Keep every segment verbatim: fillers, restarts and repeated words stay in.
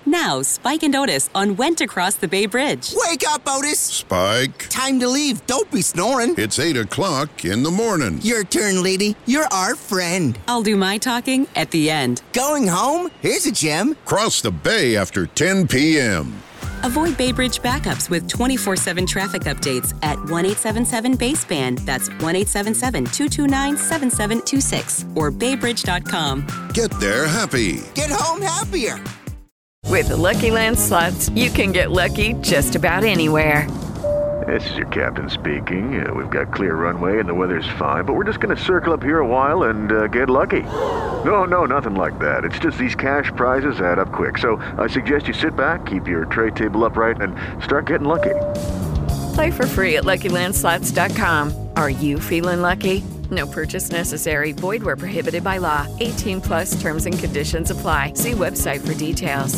Now, Spike and Otis on when to cross the Bay Bridge. Wake up, Otis! Spike. Time to leave. Don't be snoring. It's eight o'clock in the morning. Your turn, lady. You're our friend. I'll do my talking at the end. Going home? Here's a gem. Cross the bay after ten p.m. Avoid Bay Bridge backups with twenty-four seven traffic updates at one eight seven seven BASEBAN. That's one eight seven seven, two two nine, seven seven two six or bay bridge dot com. Get there happy. Get home happier. With the Lucky Land Slots, you can get lucky just about anywhere. This is your captain speaking. Uh, we've got clear runway and the weather's fine, but we're just going to circle up here a while and uh, get lucky. No, no, nothing like that. It's just these cash prizes add up quick. So I suggest you sit back, keep your tray table upright, and start getting lucky. Play for free at Lucky Land Slots dot com. Are you feeling lucky? No purchase necessary. Void where prohibited by law. eighteen plus terms and conditions apply. See website for details.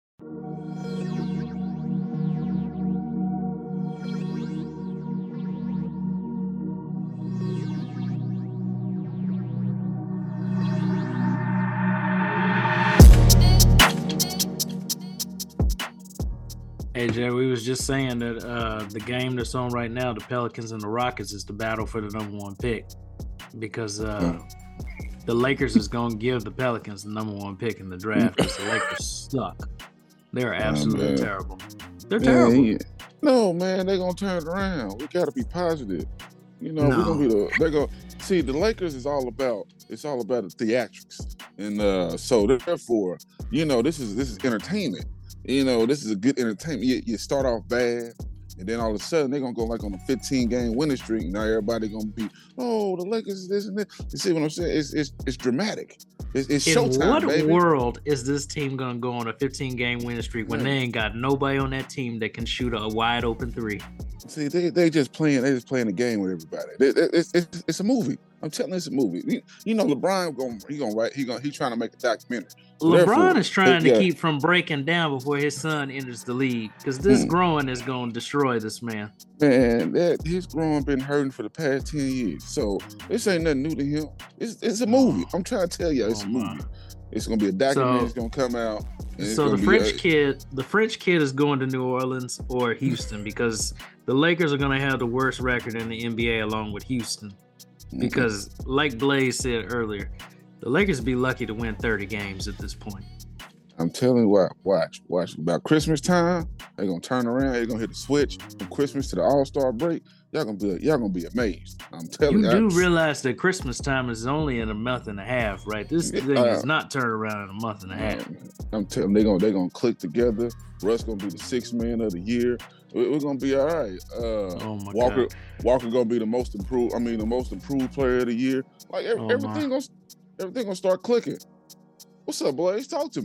Hey Jay, we was just saying that uh, the game that's on right now, the Pelicans and the Rockets, is the battle for the number one pick because uh, mm. the Lakers is going to give the Pelicans the number one pick in the draft because the Lakers suck. They're absolutely oh, terrible. They're man, terrible. He, no, man, they're going to turn it around. We got to be positive. You know, no. we're going to be the, they're going to, see, the Lakers is all about, it's all about the theatrics. And uh, so therefore, you know, this is, this is entertainment. You know, this is a good entertainment. You, you start off bad, and then all of a sudden they're gonna go like on a fifteen game winning streak. Now everybody gonna be, oh, the Lakers is this and that. You see what I'm saying? It's it's it's dramatic. It's, it's In showtime, what baby. world is this team gonna go on a fifteen game winning streak when yeah. they ain't got nobody on that team that can shoot a wide open three? See, they they just playing. They just playing the game with everybody. They, they, it's, it's it's a movie. I'm telling you, it's a movie. You, you know, LeBron going he gonna write. He gonna he trying to make a documentary. So LeBron is trying yeah. to keep from breaking down before his son enters the league because this mm. growing is going to destroy this man. Man, that his growing been hurting for the past ten years. So this ain't nothing new to him. It's it's a movie. I'm trying to tell you, it's oh, a movie. Man. It's gonna be a documentary. So, it's gonna come out. So the French a, kid, the French kid is going to New Orleans or Houston because the Lakers are gonna have the worst record in the N B A along with Houston. Because, like Blaze said earlier, the Lakers be lucky to win thirty games at this point. I'm telling you what, watch, watch. About Christmas time, they're gonna turn around. They're gonna hit the switch from Christmas to the All-Star break. Y'all gonna be, y'all gonna be amazed. I'm telling you. You do I, realize that Christmas time is only in a month and a half, right? This thing uh, is not turned around in a month and a half. I'm telling they're gonna they're gonna click together. Russ gonna be the sixth man of the year. We're gonna be all right. Uh, oh my Walker, God. Walker gonna be the most improved. I mean, the most improved player of the year. Like every, oh everything gonna everything gonna start clicking. What's up, Blaze? Talk to me.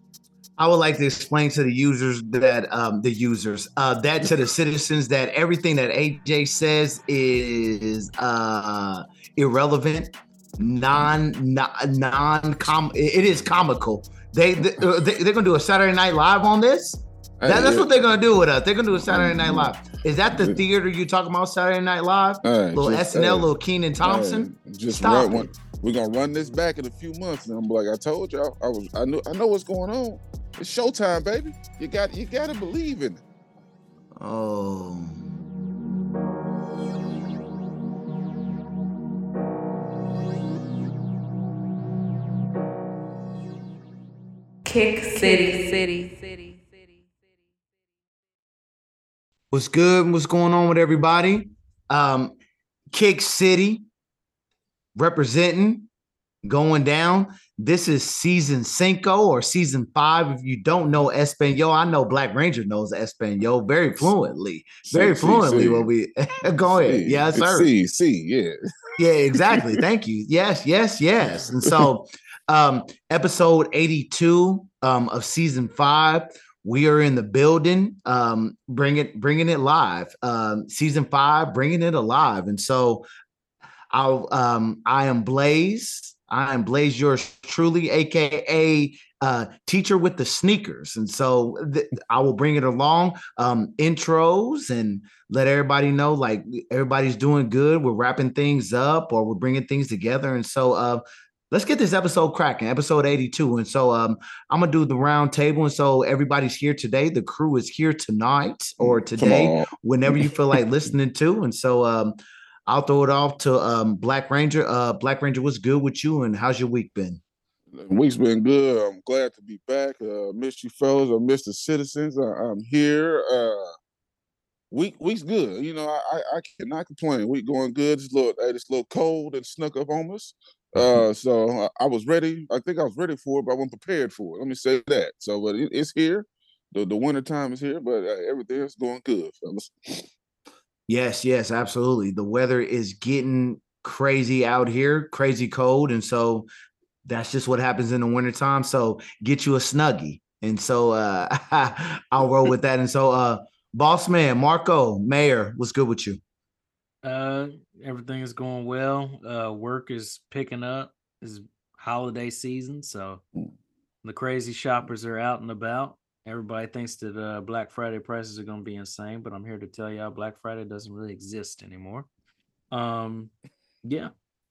I would like to explain to the users that um, the users uh, that to the citizens that everything that A J says is uh, irrelevant, non non non com. It is comical. They, they they're gonna do a Saturday Night Live on this. That, that's what they're gonna do with us. They're gonna do a Saturday Night Live. Is that the theater you talking about? Saturday Night Live? Right, little just, S N L, hey, little Kenan Thompson. Hey, just Stop run it. one. We're gonna run this back in a few months, and I'm like, I told y'all, I was, I knew, I know what's going on. It's showtime, baby. You got, you got to believe in it. Oh. Kick City, City, City. What's good? What's going on with everybody? Um, Kick City representing, going down. This is season cinco or season five. If you don't know Espanol, I know Black Ranger knows Espanol very fluently. Very see, fluently. see, What we go ahead. See, Yes, sir. See, see, yeah. Yeah, exactly. Thank you. Yes, yes, yes. And so um, episode eighty-two um, of season five. We are in the building, um, bring it, bringing it live. Um, season five, bringing it alive. And so, I'll, um, I am Blaze. I am Blaze, yours truly, aka uh, teacher with the sneakers. And so, th- I will bring it along, um, intros, and let everybody know, like everybody's doing good. We're wrapping things up, or we're bringing things together. And so, uh, let's get this episode cracking, episode eighty-two. And so um, I'm going to do the round table. And so everybody's here today. The crew is here tonight or today, whenever you feel like listening to. And so um, I'll throw it off to um, Black Ranger. Uh, Black Ranger, what's good with you? And how's your week been? Week's been good. I'm glad to be back. Uh, missed you fellas. I missed the citizens. I, I'm here. Uh, week week's good. You know, I, I cannot complain. Week going good. It's a little, hey, it's a little cold and snuck up on us. Uh, so I, I was ready. I think I was ready for it, but I wasn't prepared for it. Let me say that. So, but it, it's here. The the winter time is here, but uh, everything is going good, fellas. Yes, yes, absolutely. The weather is getting crazy out here, crazy cold, and so that's just what happens in the wintertime. So get you a Snuggie. And so uh, I'll roll with that. And so uh, boss man, Marco, Mayor, what's good with you? Uh, everything is going well. Uh, work is picking up. It's holiday season, so the crazy shoppers are out and about. Everybody thinks that uh, Black Friday prices are going to be insane, but I'm here to tell y'all Black Friday doesn't really exist anymore. Um, yeah,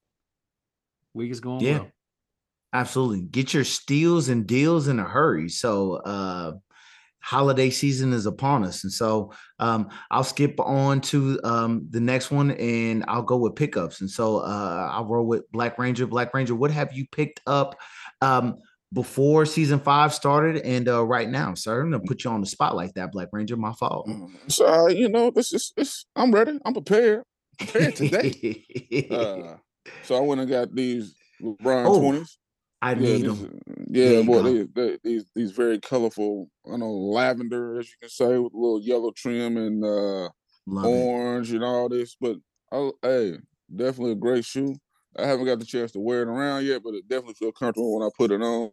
week is going yeah. well. Absolutely. Get your steals and deals in a hurry. So uh holiday season is upon us. And so um I'll skip on to um the next one and I'll go with pickups. And so uh I'll roll with Black Ranger. Black Ranger, what have you picked up um before season five started and uh right now, sir? I'm gonna put you on the spot like that, Black Ranger. My fault. So uh, you know, this is this I'm ready. I'm prepared. Prepared today. uh so I went and got these LeBron Oh. twenties. I Yeah, need these, them. yeah, boy, they, they, these these very colorful, I know, lavender, as you can say, with a little yellow trim and uh, Love it. orange and all this. But I, hey, definitely a great shoe. I haven't got the chance to wear it around yet, but it definitely feels comfortable when I put it on.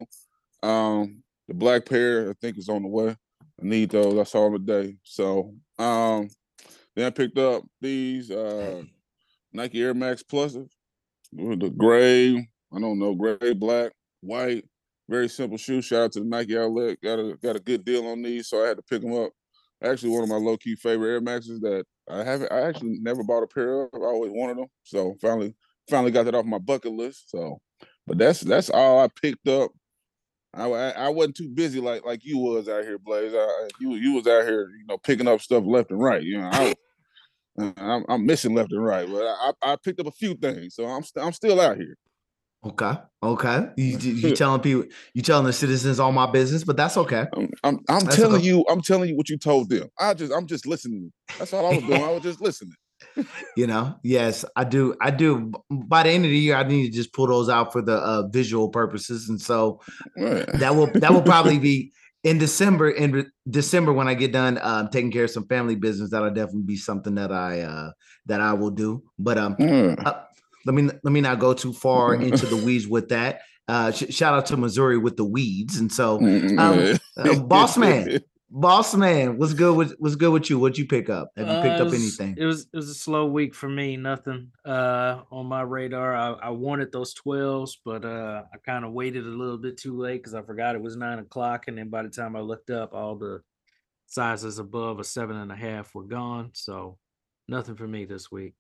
Um, the black pair, I think, is on the way. I need those. I saw them today. So um, then I picked up these uh, Nike Air Max Pluses, the gray. I don't know, gray, black, white, very simple shoe. Shout out to the Nike outlet. Got a got a good deal on these, so I had to pick them up. Actually, one of my low key favorite Air Maxes that I haven't. I actually never bought a pair of. I always wanted them, so finally, finally got that off my bucket list. So, but that's that's all I picked up. I I, I wasn't too busy like like you was out here, Blaze. I, you you was out here, you know, picking up stuff left and right. You know, I, I'm, I'm missing left and right, but I, I picked up a few things, so I'm st- I'm still out here. Okay. Okay. You you telling people, you telling the citizens all my business, but that's okay. I'm I'm, I'm That's telling okay. you, I'm telling you what you told them. I just I'm just listening. That's all I was doing. I was just listening. You know, yes, I do. I do. By the end of the year, I need to just pull those out for the uh, visual purposes, and so Yeah. that will that will probably be in December. In re- December, when I get done um, taking care of some family business, that'll definitely be something that I uh, that I will do. But um, Yeah. uh, let me let me not go too far into the weeds with that. Uh, sh- shout out to Missouri with the weeds, and so um, uh, boss man, boss man, what's good with what's good with you? What'd you pick up? Have you picked Uh, up it was- anything? It was it was a slow week for me. Nothing uh on my radar. I, I wanted those twelves, but uh I kind of waited a little bit too late because I forgot it was nine o'clock, and then by the time I looked up, all the sizes above a seven and a half were gone. So nothing for me this week.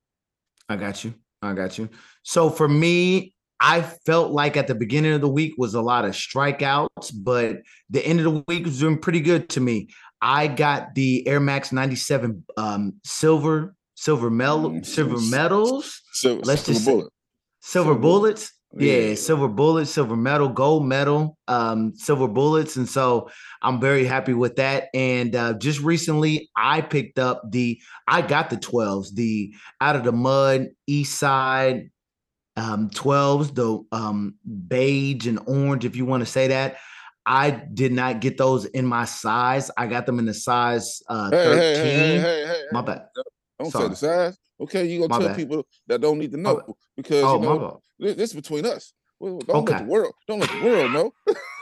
I got you. I got you. So for me, I felt like at the beginning of the week was a lot of strikeouts, but the end of the week was doing pretty good to me. I got the Air Max ninety-seven um, silver, silver medal, Mm, silver s- medals, Silver, Let's silver just say- bullet. silver Silver bullet. bullets. Yeah, Yeah. silver bullets, silver medal, gold medal, um, silver bullets. And so I'm very happy with that. And uh, just recently, I picked up the, I got the twelves, the Out of the Mud, East Side um, twelves, the um, beige and orange, if you want to say that. I did not get those in my size. I got them in the size uh, Hey, hey, hey, thirteen. hey, hey, hey, My hey. bad. Don't Sorry. say the size. Okay, you My gonna tell bad. people that don't need to My know bad. because Oh, you my know fault. this, this is between us. Well, don't let Okay. the world don't let the world know.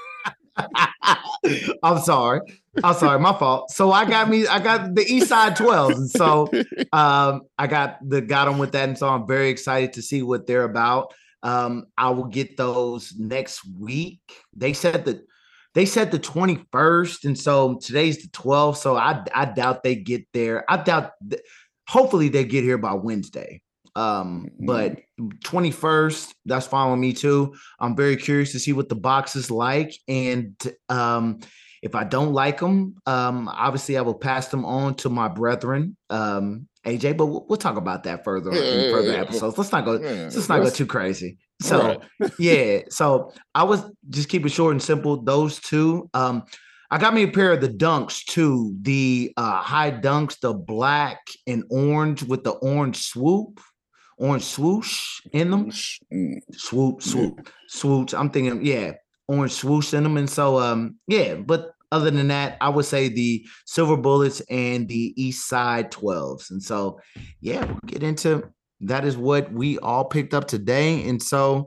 I'm sorry. I'm sorry. My fault. So I got me, I got the East Side twelves. And so um, I got the got them with that. And so I'm very excited to see what they're about. Um, I will get those next week. They said that they said the twenty-first. And so today's the twelfth. So I I doubt they get there. I doubt th- hopefully they get here by Wednesday. Um, but twenty-first, that's fine with me too. I'm very curious to see what the box is like. And um, if I don't like them, um, obviously I will pass them on to my brethren, um, A J, but we'll, we'll talk about that further Yeah, in yeah, further yeah. episodes. Let's not go, Yeah, let's not go that's- too crazy. So Right. yeah, so I was just keep it short and simple. Those two. Um, I got me a pair of the Dunks too, the uh, high Dunks, the black and orange with the orange swoop, orange swoosh in them. Mm. Swoop, swoop, swoosh. I'm thinking, yeah, orange swoosh in them. And so, um, yeah, but other than that, I would say the Silver Bullets and the East Side twelves. And so, yeah, we'll get into that is what we all picked up today. And so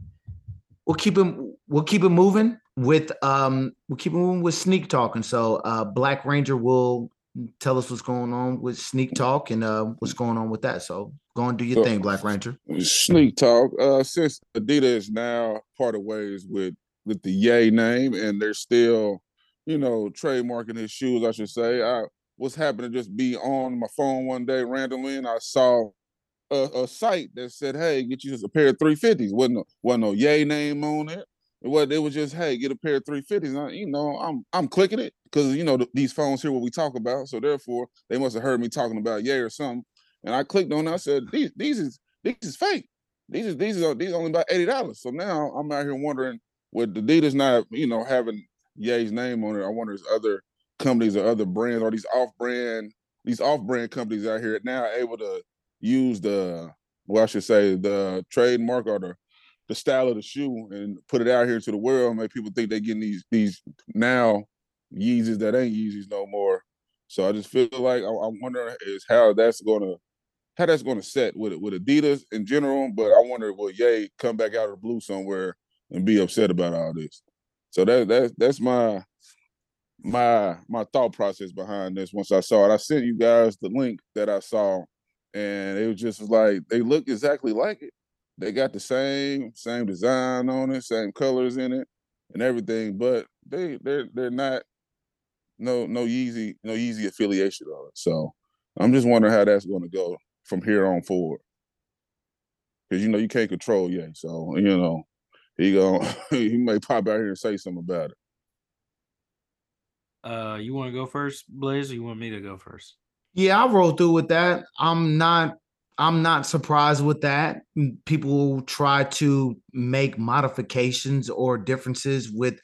we'll keep it, we'll keep it moving with um we'll keep it moving with Sneak Talk. And so uh Black Ranger will tell us what's going on with Sneak Talk and uh what's going on with that. So go and do your So- thing, Black Ranger. Sneak Talk. Uh, since Adidas is now parted ways with with the Ye name, and they're still, you know, trademarking his shoes, I should say. I was happening to just be on my phone one day randomly, and I saw a, a site that said, "Hey, get you a pair of three fifties." wasn't no, wasn't no Ye name on it. It was, it was just, "Hey, get a pair of three fifties." And I, you know, I'm I'm clicking it because you know th- these phones hear what we talk about, so therefore they must have heard me talking about Ye or something. And I clicked on it. I said, "These these is these is fake. These is these are these are only about eighty dollars." So now I'm out here wondering, with Adidas not you know having Ye's name on it, I wonder if other companies or other brands or these off-brand these off-brand companies out here now able to use the well, I should say the trademark or the the style of the shoe and put it out here to the world, make people think they're getting these these now Yeezys that ain't Yeezys no more. So I just feel like I, I'm wondering is how that's gonna how that's gonna set with with Adidas in general. But I wonder will Ye come back out of the blue somewhere and be upset about all this. So that that that's my my my thought process behind this. Once I saw it, I sent you guys the link that I saw, and it was just like they look exactly like it. They got the same same design on it, same colors in it, and everything. But they they're they're not no no Yeezy no Yeezy affiliation on it. So I'm just wondering how that's going to go from here on forward. Because you know you can't control Ye, so you know he go he may pop out here and say something about it. Uh, you want to go first, Blaze, or you want me to go first? Yeah, I'll roll through with that. I'm not I'm not surprised with that. People try to make modifications or differences with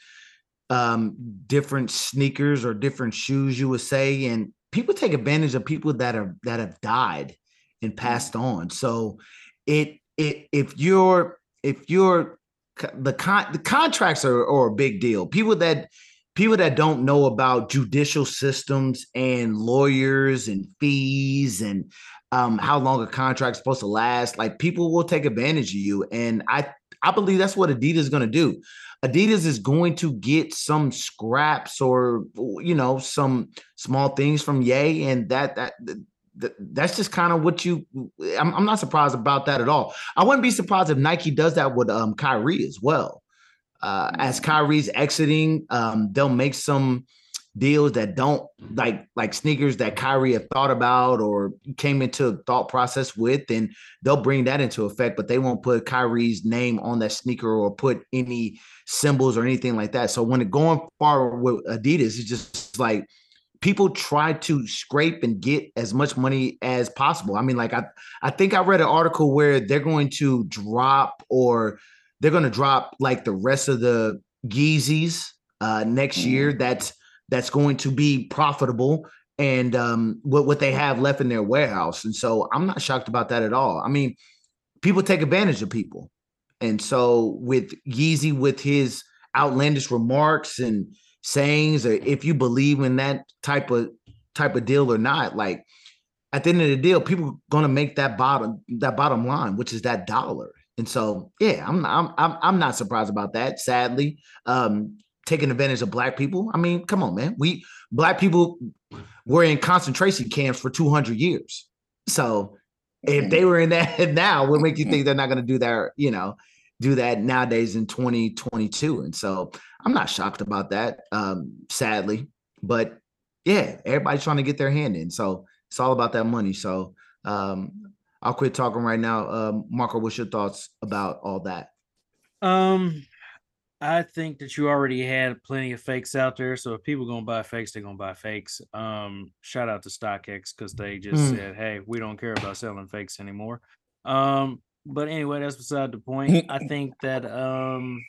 um, different sneakers or different shoes, you would say, and people take advantage of people that are that have died and passed on. So it it if you're if you're the con the contracts are, are a big deal. People that people that don't know about judicial systems and lawyers and fees and um, how long a contract's supposed to last, like people will take advantage of you. And I, I believe that's what Adidas is going to do. Adidas is going to get some scraps or, you know, some small things from Ye. And that, that, that that's just kind of what you, I'm, I'm not surprised about that at all. I wouldn't be surprised if Nike does that with um, Kyrie as well. Uh, as Kyrie's exiting, um, they'll make some deals that don't like like sneakers that Kyrie had thought about or came into thought process with, and they'll bring that into effect, but they won't put Kyrie's name on that sneaker or put any symbols or anything like that. So when it going far with Adidas, it's just like people try to scrape and get as much money as possible. I mean, like I, I think I read an article where they're going to drop or they're going to drop like the rest of the Yeezys uh, next year. That's that's going to be profitable and um, what, what they have left in their warehouse. And so I'm not shocked about that at all. I mean, people take advantage of people. And so with Yeezy, with his outlandish remarks and sayings, or if you believe in that type of type of deal or not, like at the end of the deal, people are going to make that bottom that bottom line, which is that dollar. And so, yeah, I'm I'm I'm I'm not surprised about that. Sadly, um, taking advantage of black people. I mean, come on, man. We black people were in concentration camps for two hundred years. So if they were in that now, what make you think they're not going to do that? You know, do that nowadays in twenty twenty-two? And so I'm not shocked about that. Um, sadly, but yeah, everybody's trying to get their hand in. So it's all about that money. So um, I'll quit talking right now. Um, Marco, what's your thoughts about all that? Um, I think that you already had plenty of fakes out there. So if people gonna buy fakes, they're gonna buy fakes. Um, shout out to StockX because they just Mm. said, "Hey, we don't care about selling fakes anymore." Um, but anyway, that's beside the point. I think that um,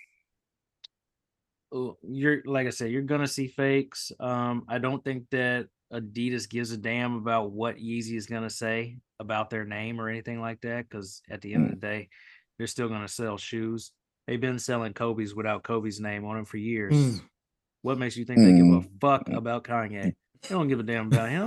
oh, you're like I said, you're gonna see fakes. Um, I don't think that Adidas gives a damn about what Yeezy is gonna say about their name or anything like that. Because at the end of the day, they're still gonna sell shoes. They've been selling Kobe's without Kobe's name on them for years. Mm. What makes you think they give a Mm. fuck about Kanye? They don't give a damn about him.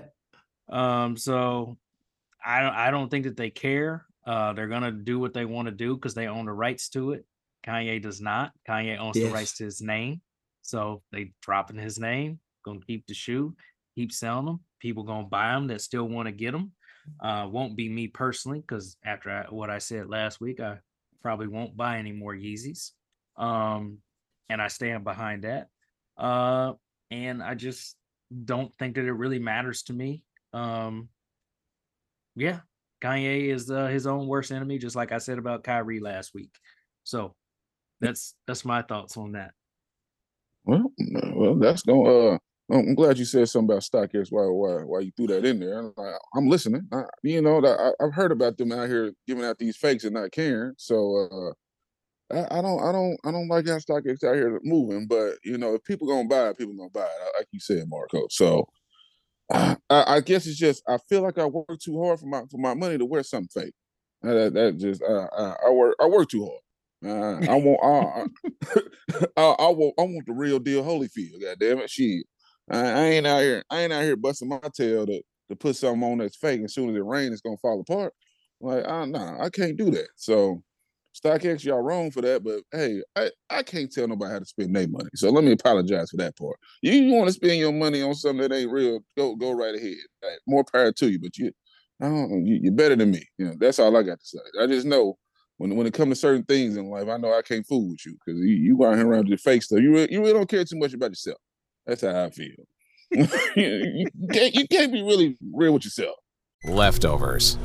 Um, so I don't I don't think that they care. Uh, they're gonna do what they want to do because they own the rights to it. Kanye does not. Kanye owns the Yes. rights to his name. So they dropping his name, gonna keep the shoe, keep selling them. People gonna buy them that still want to get them. Uh, won't be me personally, because after I, what I said last week, I probably won't buy any more Yeezys. Um, and I stand behind that. Uh, and I just don't think that it really matters to me. Um, yeah, Kanye is uh, his own worst enemy, just like I said about Kyrie last week. So that's that's my thoughts on that. Well, well, that's going. Uh, I'm glad you said something about StockX. Why, why, why you threw that in there? I'm, like, I'm listening. I, you know, I, I've heard about them out here giving out these fakes and not caring. So uh, I, I don't, I don't, I don't like how StockX out here moving. But you know, if people gonna buy it, people gonna buy it, like you said, Marco. So I, I guess it's just I feel like I work too hard for my for my money to wear something fake. Uh, That, that just uh, I, I work I work too hard. Uh, I want I, I, I want I want the real deal Holyfield. God damn it, shit. I, I ain't out here I ain't out here busting my tail to to put something on that's fake. And as soon as it rains, it's gonna fall apart. Like, uh, nah, I can't do that. So StockX, y'all wrong for that, but hey, I, I can't tell nobody how to spend their money. So let me apologize for that part. You, you want to spend your money on something that ain't real, go go right ahead. Like, more power to you, but you, I don't, you, you're better than me. You know, that's all I got to say. I just know when when it comes to certain things in life, I know I can't fool with you because you, you out here around with your fake stuff. You really, you really don't care too much about yourself. That's how I feel. you, you, can't, you can't be really real with yourself. Leftovers.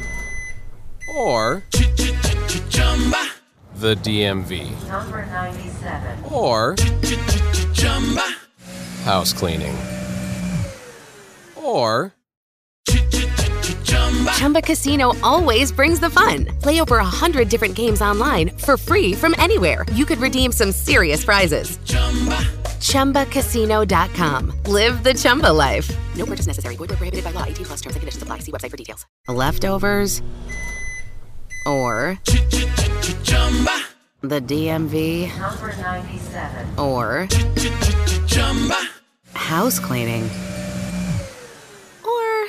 Or the D M V. Number ninety-seven. Or house cleaning. Or Chumba Casino always brings the fun. Play over a hundred different games online for free from anywhere. You could redeem some serious prizes. Chumba Casino dot com. Live the Chumba life. No purchase necessary. Void where prohibited by law. eighteen plus terms and conditions apply. See website for details. Leftovers. Or the D M V. Number ninety-seven. Or house cleaning. Or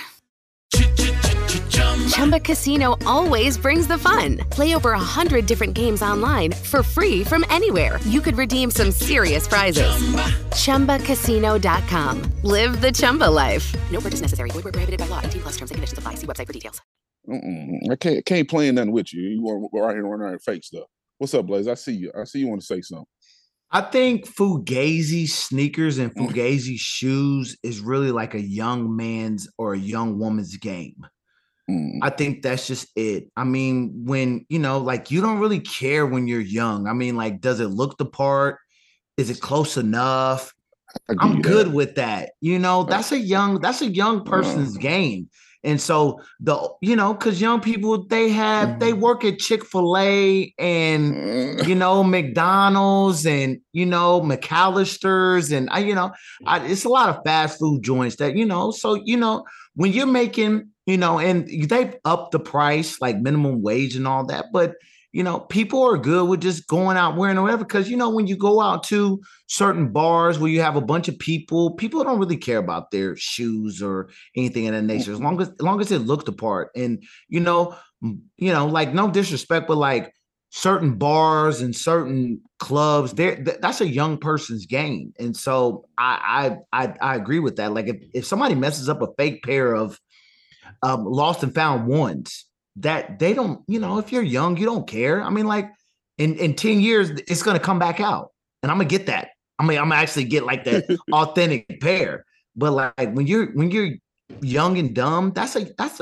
Chumba Casino always brings the fun. Play over a hundred different games online for free from anywhere. You could redeem some serious prizes. Chumba Casino dot com. Live the Chumba life. No purchase necessary. Void where prohibited by law. eighteen plus terms and conditions apply. See website for details. Mm-mm. I can't can't play nothing with you. You want to go out here and run around and fake stuff. What's up, Blaze? I see you. I see you want to say something. I think Fugazi sneakers and Fugazi shoes is really like a young man's or a young woman's game. Mm. I think that's just it. I mean, when, you know, like you don't really care when you're young. I mean, like, does it look the part? Is it close enough? I'm good with that. You know, that's a young, that's a young person's game. And so the, you know, because young people, they have, they work at Chick-fil-A and, you know, McDonald's and, you know, McAllister's and, I, you know, I, it's a lot of fast food joints that, you know, so, you know, when you're making, you know, and they up the price, like minimum wage and all that, but, you know, people are good with just going out wearing whatever. Because, you know, when you go out to certain bars where you have a bunch of people, people don't really care about their shoes or anything of that nature. As long as, as long as it looked the part. And, you know, you know, like no disrespect, but like certain bars and certain clubs, there th- that's a young person's game. And so I I I, I agree with that. Like if, if somebody messes up a fake pair of um, lost and found ones, that they don't, you know, if you're young, you don't care. I mean, like in, in ten years, it's going to come back out and I'm gonna get that. I mean, I'm gonna actually get like that authentic pair. But like when you're, when you're young and dumb, that's a, that's a,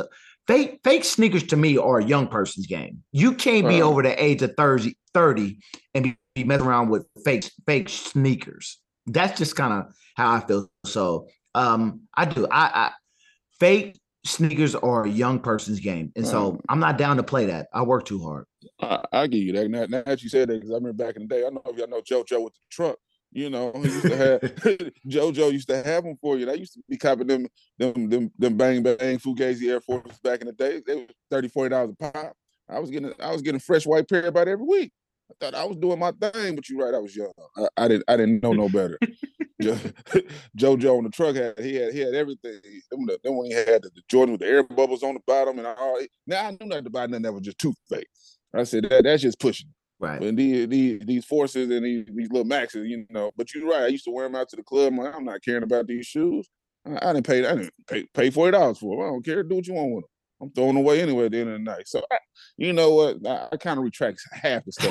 fake fake sneakers to me are a young person's game. You can't be Uh, over the age of thirty, thirty and be, be messing around with fake fake sneakers. That's just kind of how I feel. So um, I do. I, I fake sneakers are a young person's game, and so I'm not down to play that. I work too hard. I, I give you that. Now, now that you said that, because I remember back in the day, I don't know if y'all know JoJo with the truck. You know, he used to have JoJo used to have them for you. I used to be copping them, them, them, them bang bang Fugazi Air Forces back in the day. They was thirty, forty dollars a pop. I was getting, I was getting fresh white pair about every week. I thought I was doing my thing, but you're right, I was young. I, I didn't, I didn't know no better. Jo, JoJo on the truck had, he had, he had everything. Then when he had the, the Jordan with the air bubbles on the bottom and all. Now I knew nothing about nothing that was just too fake. I said that that's just pushing. Right. And these, these these forces and these, these little maxes, you know. But you're right. I used to wear them out to the club. I'm, like, I'm not caring about these shoes. I, I didn't pay. I didn't pay, pay forty dollars for them. I don't care. Do what you want with them. I'm throwing away anyway at the end of the night. So I, you know what? I, I kind of retract half the stuff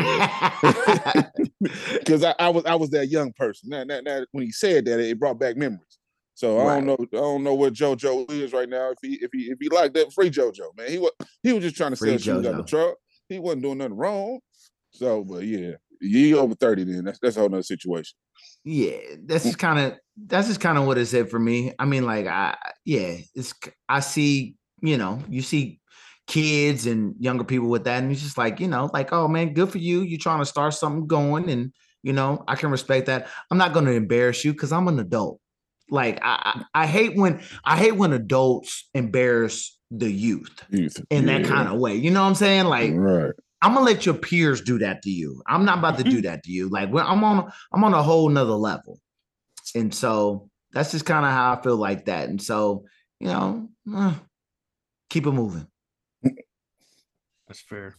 I said because I, I was I was that young person. Now, now, now, when he said that, it brought back memories. So I don't know. I don't know what JoJo is right now. If he if he if he liked that, free JoJo, man. He was he was just trying to Free sell shoes out JoJo. the truck. He wasn't doing nothing wrong. So, but yeah, you over thirty then. That's that's a whole nother situation. Yeah, that's just kind of that's just kind of what it said for me. I mean, like I yeah, it's I see, you know, you see kids and younger people with that, and it's just like, you know, like, oh man, good for you. You're trying to start something going, and you know, I can respect that. I'm not going to embarrass you because I'm an adult. Like I, I I hate when I hate when adults embarrass the youth, Youth. in Yeah. that kind of way. You know what I'm saying? Like, Right. I'm gonna let your peers do that to you. I'm not about to do that to you. Like, when I'm on, I'm on a whole nother level, and so that's just kind of how I feel like that. And so, you know, uh, keep it moving. That's fair.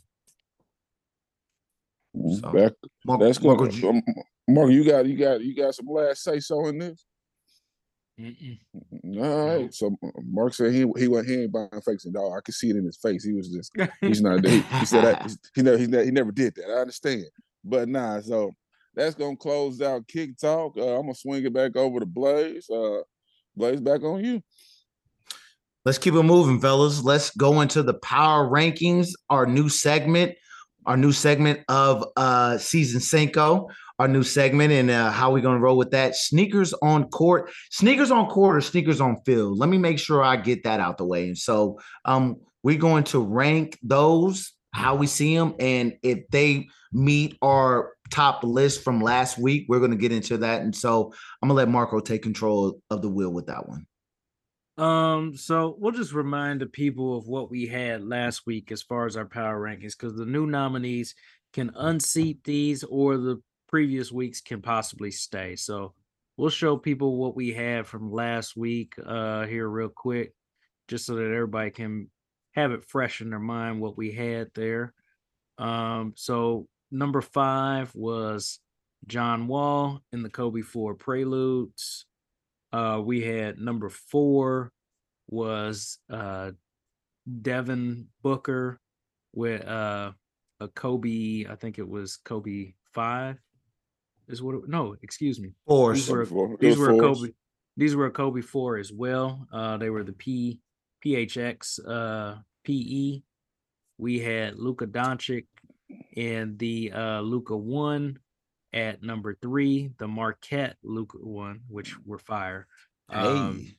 So, Back, Mark- that's good. Marco, you- Um, Marco, you got you got you got some last say so in this. Mm-mm. All right. So Mark said he he went he ain't buying fakes and dog. I could see it in his face. He was just he's not he, he said that he never he never he never did that. I understand, but nah. So that's gonna close out Kick Talk. Uh, I'm gonna swing it back over to Blaze. Uh, Blaze, back on you. Let's keep it moving, fellas. Let's go into the power rankings, our new segment, our new segment of uh season cinco, our new segment, and uh, how we gonna roll with that. Sneakers on court, sneakers on court, or sneakers on field. Let me make sure I get that out the way. And so um we're going to rank those, how we see them, and if they meet our top list from last week, we're gonna get into that. And so I'm gonna let Marco take control of the wheel with that one. Um, so we'll just remind the people of what we had last week as far as our power rankings, because the new nominees can unseat these, or the previous weeks can possibly stay. So we'll show people what we had from last week uh here real quick, just so that everybody can have it fresh in their mind what we had there. Um, so number five was John Wall in the Kobe four Preludes. Uh, we had number four was uh, Devin Booker with uh, a Kobe. I think it was Kobe five. Is what? It, no, excuse me. Four. These were Four. these It was were a fours. Kobe. These were a Kobe four as well. Uh, they were the P PHX uh, P E. We had Luka Doncic and the uh, Luka one at number three. The Marquette Luka one, which were fire. Um, Hey.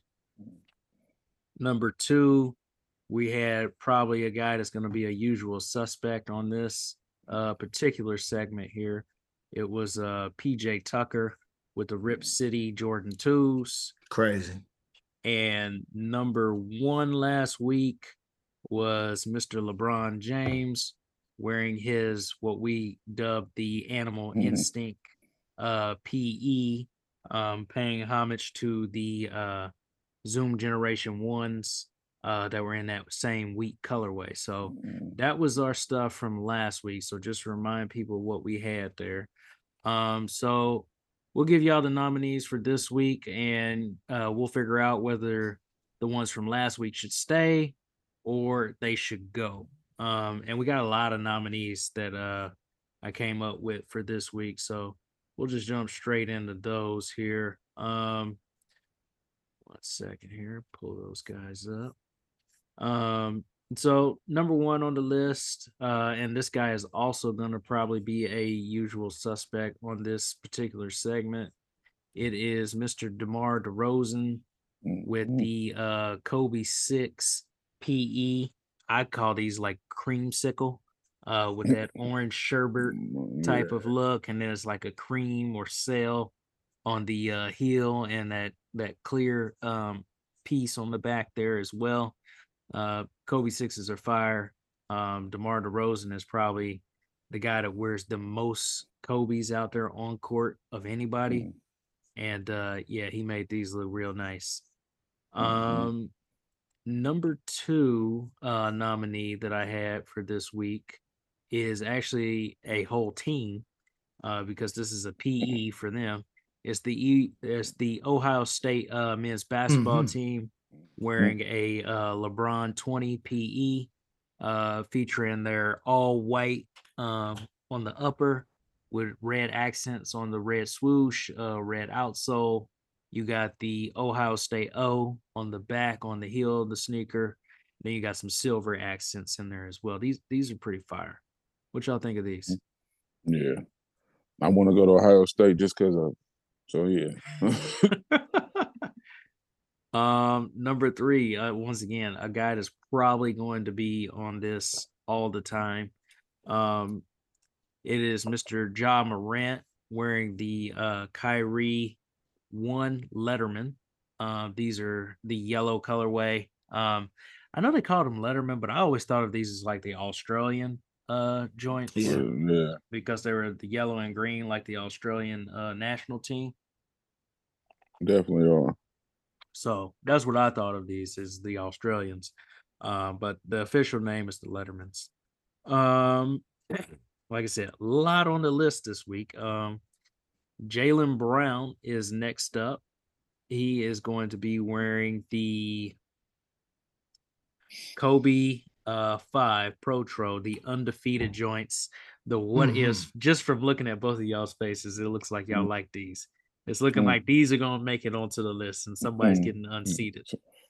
number two, we had probably a guy that's going to be a usual suspect on this uh, particular segment here. It was uh, P J Tucker with the Rip City Jordan twos. Crazy. And number one last week was Mister LeBron James wearing his, what we dubbed the Animal Mhm. Instinct uh, P E, um, paying homage to the uh, Zoom Generation ones uh, that were in that same wheat colorway. So that was our stuff from last week. So just to remind people what we had there. Um, so we'll give y'all the nominees for this week, and uh, we'll figure out whether the ones from last week should stay or they should go. Um, and we got a lot of nominees that uh, I came up with for this week. So we'll just jump straight into those here. Um, one second here, pull those guys up. Um, so number one on the list, uh, and this guy is also going to probably be a usual suspect on this particular segment. It is Mister DeMar DeRozan with the uh, Kobe six P E. I call these like creamsicle, uh, with that orange sherbet type of look, and then it's like a cream or cell on the uh, heel, and that that clear um, piece on the back there as well. Uh, Kobe sixes are fire. Um, DeMar DeRozan is probably the guy that wears the most Kobe's out there on court of anybody. Mm. And uh, yeah, he made these look real nice. Um, mm-hmm. Number two uh, nominee that I had for this week is actually a whole team uh, because this is a P E for them. It's the E. It's the Ohio State uh, men's basketball mm-hmm. team wearing a uh, LeBron twenty P E, uh, featuring their all white um, on the upper with red accents on the red swoosh, uh, red outsole. You got the Ohio State O on the back, on the heel of the sneaker. Then you got some silver accents in there as well. These these are pretty fire. What y'all think of these? Yeah, I want to go to Ohio State just because of. So yeah. um, number three. Uh, once again, a guy that's probably going to be on this all the time. Um, it is Mister Ja Morant wearing the uh, Kyrie one Letterman. Uh, these are the yellow colorway. Um, I know they called them Letterman, but I always thought of these as like the Australian uh joints. Yeah, yeah. Because they were the yellow and green, like the Australian uh, national team. Definitely are. So that's what I thought of these as the Australians. Uh, but the official name is the Lettermans. Um, like I said, a lot on the list this week. Um, Jaylen Brown is next up. He is going to be wearing the Kobe uh, five Protro, the undefeated joints. The what mm-hmm. is, just from looking at both of y'all's faces, it looks like y'all mm-hmm. like these. It's looking mm-hmm. like these are going to make it onto the list and somebody's mm-hmm. getting unseated.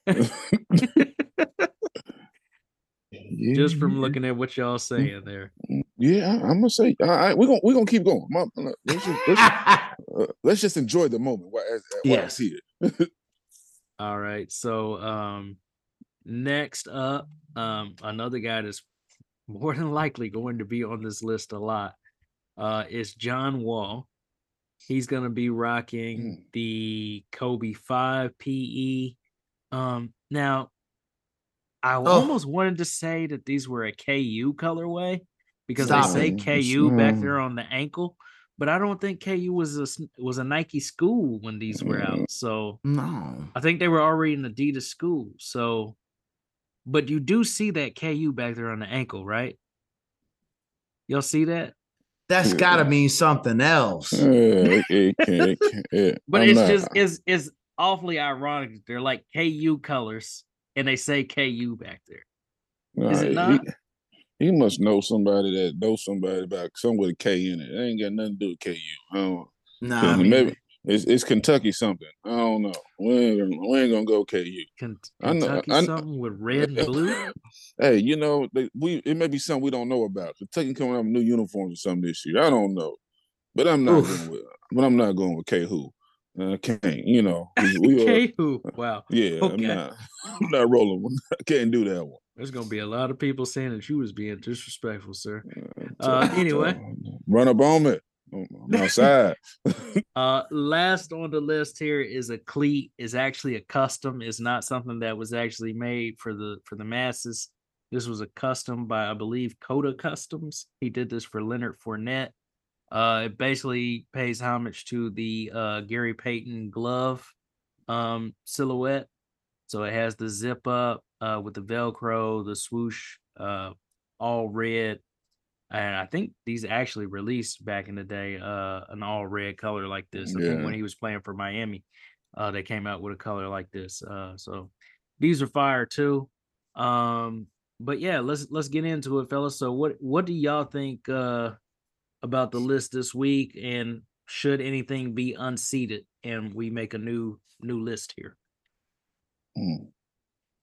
Yeah, just from looking at what y'all saying there. Yeah, I'm gonna say all right, we're gonna we're gonna keep going. Let's just, let's, uh, let's just enjoy the moment while, while yes. I see it. All right. So um, next up, um, another guy that's more than likely going to be on this list a lot uh, is John Wall. He's gonna be rocking mm. the Kobe five P E. Um, now. I oh. almost wanted to say that these were a K U colorway because Stop they say it. K U mm. back there on the ankle, but I don't think K U was a was a Nike school when these were out. So no, I think they were already an Adidas school. So, but you do see that K U back there on the ankle, right? Y'all see that? That's got to mean something else. Yeah, it, it can, it can, yeah. But I'm it's not. just it's it's awfully ironic. They're like K U colors. And they say K U back there. Nah, Is it not? He, he must know somebody that knows somebody about something with a K in it. It ain't got nothing to do with K U. I don't, nah, I mean, maybe it's, it's Kentucky something. I don't know. We ain't, we ain't gonna go K U. Kentucky I know, I, something with red and blue. Hey, you know, they, we it may be something we don't know about. Kentucky coming out with new uniforms or something this year. I don't know, but I'm not Oof. going with. But I'm not going with K who. I can't, you know. We, we K who? Wow. Yeah, okay. I'm not. I'm not rolling. I can't do that one. There's gonna be a lot of people saying that you was being disrespectful, sir. Uh, anyway, run up on me. I'm outside. uh, last on the list here is a cleat. Is actually a custom. It's not something that was actually made for the for the masses. This was a custom by, I believe, Coda Customs. He did this for Leonard Fournette. Uh, it basically pays homage to the uh, Gary Payton glove um, silhouette. So it has the zip up uh, with the Velcro, the swoosh, uh, all red. And I think these actually released back in the day uh, an all red color like this. I yeah. think when he was playing for Miami, uh, they came out with a color like this. Uh, so these are fire too. Um, but yeah, let's let's get into it, fellas. So what what do y'all think uh, about the list this week, and should anything be unseated and we make a new new list here? Mm.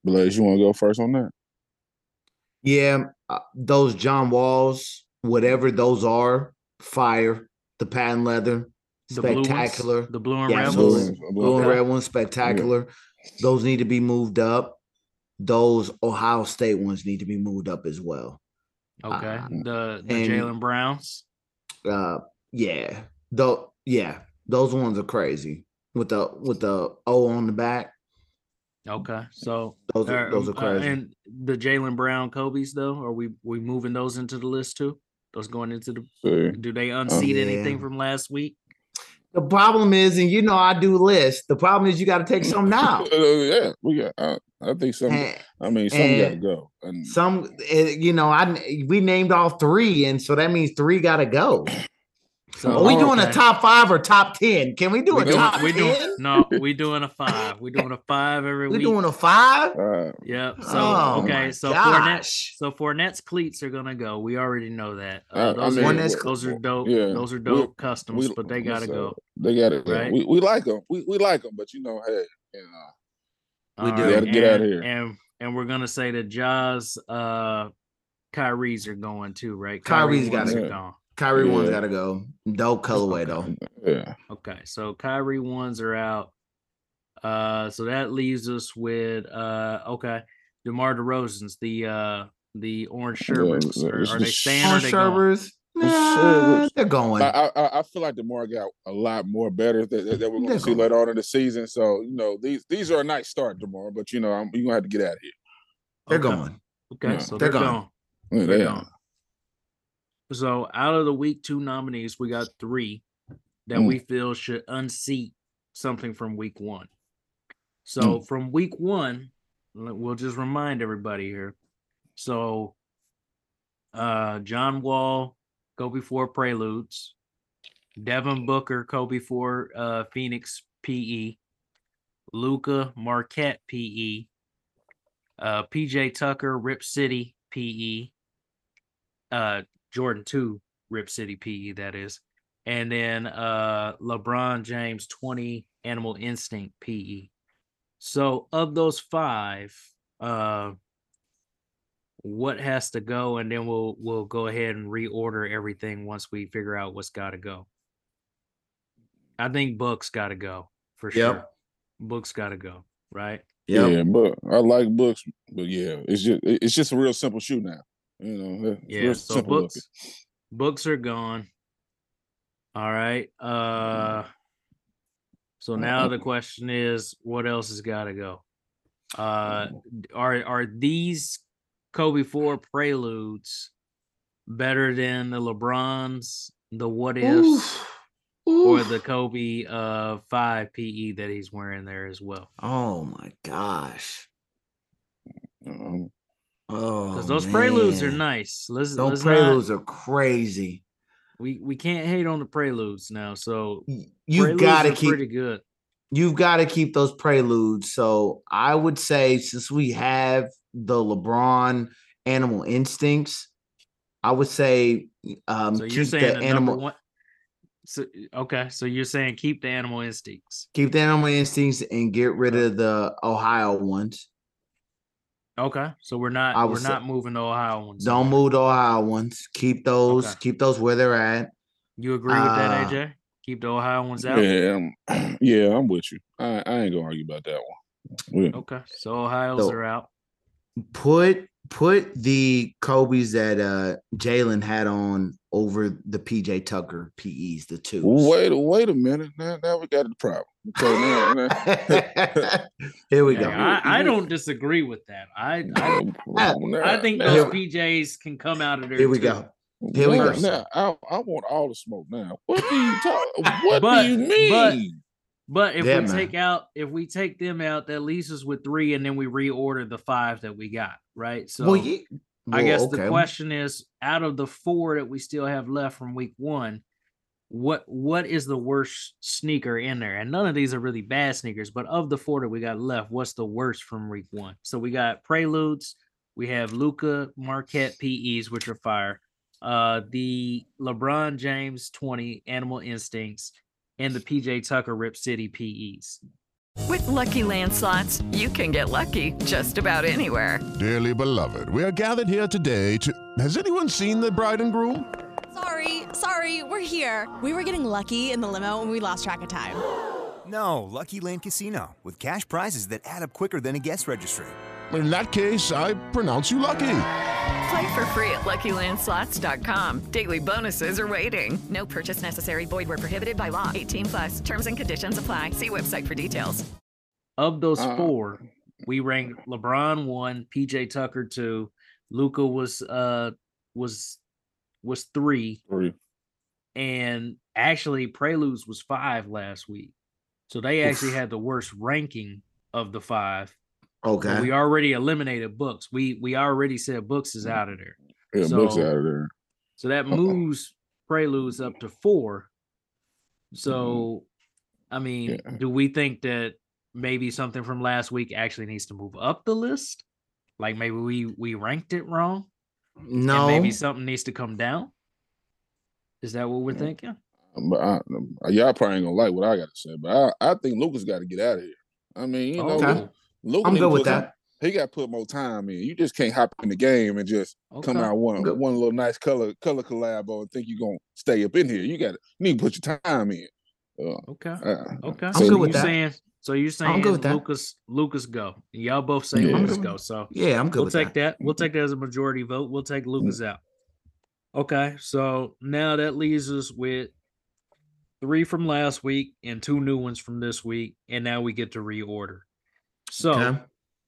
Blaze, you want to go first on that? Yeah, uh, those John Walls, whatever those are, fire. The patent leather, The blue ones? spectacular. The blue and Yeah, red absolutely. ones? Blue and Okay. red ones, spectacular. Those need to be moved up. Those Ohio State ones need to be moved up as well. Okay. Uh, the the and- Jalen Browns. Uh, yeah, though, yeah, those ones are crazy with the with the O on the back. Okay. So Those are- uh, those are uh, crazy. and the Jalen Brown Kobe's though, are we we moving those into the list too? Those going into the See, do they unseat yeah. anything from last week? The problem is, and you know, I do lists. The problem is, you got to take some now. Uh, yeah, we got. Uh, I think some. And- I mean, some got to and go. And Some, eh, you know, I we named all three, and so that means three got to go. So Are we doing a okay. top five or top ten? Can we do We a doing, top we doing ten? no, we doing a five. We doing a five every We week. doing a five? uh, Yep. So Oh, okay, my so Fournette, gosh. so Fournette's cleats are gonna go. We already know that. Uh, I- I those mean, are Fournette's- those are dope. yeah, those are we- dope customs, we- but they gotta so go. They got to go. Right? We we like them. We we like them, but you know, hey, you know, We All do. right, Gotta get outta and- here. And and we're gonna say that Jaws, uh, Kyrie's are going too, right? Kyrie's ones gotta are go. gone. Kyrie one's Yeah. got to go. Dope colorway though. yeah. Okay, so Kyrie ones are out. Uh, so that leaves us with uh, okay, DeMar DeRozan's the uh the orange Sherbets. the- Are, it's are the they sh- staying or On they going? Sherbers, The nah, Sherbers. they're going. I, I I feel like DeMar got a lot more better that, that, that we're going They're to see going. later on in the season. So you know, these these are a nice start, DeMar, but you know, I'm, you're gonna have to get out of here. They're Okay. going. Okay, Yeah, so they're they're, gone. gone. Yeah, They're they gone. are. So out of the week two nominees, we got three that Mm. we feel should unseat something from week one. So Mm. from week one, l- we'll just remind everybody here. So uh John Wall, go before Preludes, Devin Booker, go before uh Phoenix P E, Luca Marquette P E, uh P J Tucker, Rip City P E, uh Jordan two, Rip City P E, that is. And then uh LeBron James twenty, Animal Instinct P E. So of those five, uh what has to go, and then we'll we'll go ahead and reorder everything once we figure out what's got to go. I think Book's got to go for sure. Yep. Book's got to go, right? Yep. Yeah, but I like books, but yeah, it's just it's just a real simple shoe now. You know, it's Yeah. real So simple books, looking. books are gone. All right. Uh. So now the question is, what else has got to go? Uh, are are these Kobe four preludes better than the LeBrons, the what ifs, Oof. or Oof. the Kobe uh five P E that he's wearing there as well? Oh my gosh. Um, Oh, Because those preludes are man. nice. Let's Those let's preludes not, are crazy. we we can't hate on the preludes now. So You preludes gotta are keep pretty good. you've got to keep those preludes. So I would say, since we have the LeBron Animal Instincts, I would say um So you're keep saying the the animal number one. So okay, so you're saying keep the animal instincts. keep the Animal Instincts and get rid of the Ohio ones. Okay, so we're not I we're would say- not moving the Ohio ones. Don't move the Ohio ones. Keep those. Okay. Keep those where they're at. You agree with that, Uh, A J? Keep the Ohio ones out. yeah, I'm, yeah, I'm with you. I, I ain't gonna argue about that one. Yeah. Okay, so Ohio's So- are out. Put put the Kobe's that uh Jalen had on over the P J Tucker P Es, the two. Wait, wait a minute. Now, now we got a problem. Okay, now, now, Here we Yeah, go. I, I don't disagree with that. I I, now, I think now, those P Js can come out of there. Here we too. go. Here we now, go. Now, I, I want all the smoke now. What do you talk? What But- do you mean? but- But if Yeah, we man. take out if we take them out, that leaves us with three, and then we reorder the five that we got, right? So well, ye- I well, guess okay. the question is, out of the four that we still have left from week one, what what is the worst sneaker in there? And none of these are really bad sneakers, but of the four that we got left, what's the worst from week one? So we got Preludes, we have Luca Marquette P Es, which are fire, uh, the LeBron James twenty Animal Instincts, and the P J Tucker Rip City P Es. With Lucky Land Slots, you can get lucky just about anywhere. Dearly beloved, we are gathered here today to... Has anyone seen the bride and groom? Sorry, sorry, we're here. We were getting lucky in the limo and we lost track of time. No, Lucky Land Casino, with cash prizes that add up quicker than a guest registry. In that case, I pronounce you lucky. Play for free at Lucky Land Slots dot com. Daily bonuses are waiting. No purchase necessary. Void where prohibited by law. eighteen plus. Terms and conditions apply. See website for details. Of those Uh, four, we ranked LeBron one, P J Tucker two, Luka was uh was was three, Three. and actually Preludes was five last week. So they actually had the worst ranking of the five. Okay. But we already eliminated Books. We we already said Books is out of there. Yeah, So- Book's out of there. So that moves Preludes up to four. So, I mean, Yeah. do we think that maybe something from last week actually needs to move up the list? Like maybe we we ranked it wrong? No. And maybe something needs to come down? Is that what we're thinking? But I, y'all probably ain't gonna like what I got to say, but I, I think Lucas got to get out of here. I mean, you know, Okay. Luka I'm need good to with put some- that. He got to put more time in. You just can't hop in the game and just come Okay. out one Good. one little nice color color collabo and think you're gonna stay up in here. You got to need to put your time in. Uh, Okay. uh, Okay. I'm so good with you that. saying so you're saying good with that. Lucas Lucas go. Y'all both say Yeah. Lucas go. So Yeah, I'm good we'll with take that. that. We'll take that as a majority vote. We'll take Lucas out. Okay, so now that leaves us with three from last week and two new ones from this week, and now we get to reorder. So Okay.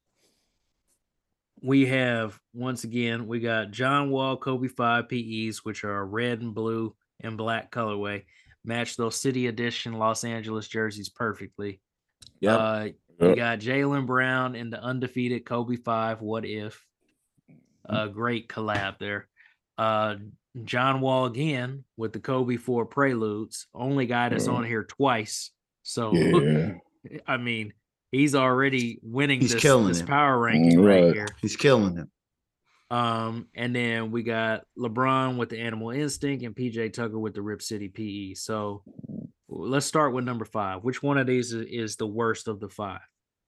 we have once again we got John Wall Kobe five P Es, which are red and blue and black colorway, match those City Edition Los Angeles jerseys perfectly. Yep. Uh, you Yep. got Jalen Brown in the undefeated Kobe five. What if? Uh, great collab there. Uh, John Wall again with the Kobe four Preludes. Only guy that's Yeah. on here twice. So yeah, I mean, he's already winning He's this, killing this it. power ranking right Right. here. He's killing him. Um, and then we got LeBron with the Animal Instinct and P J Tucker with the Rip City P E. So let's start with number five. Which one of these is, is the worst of the five?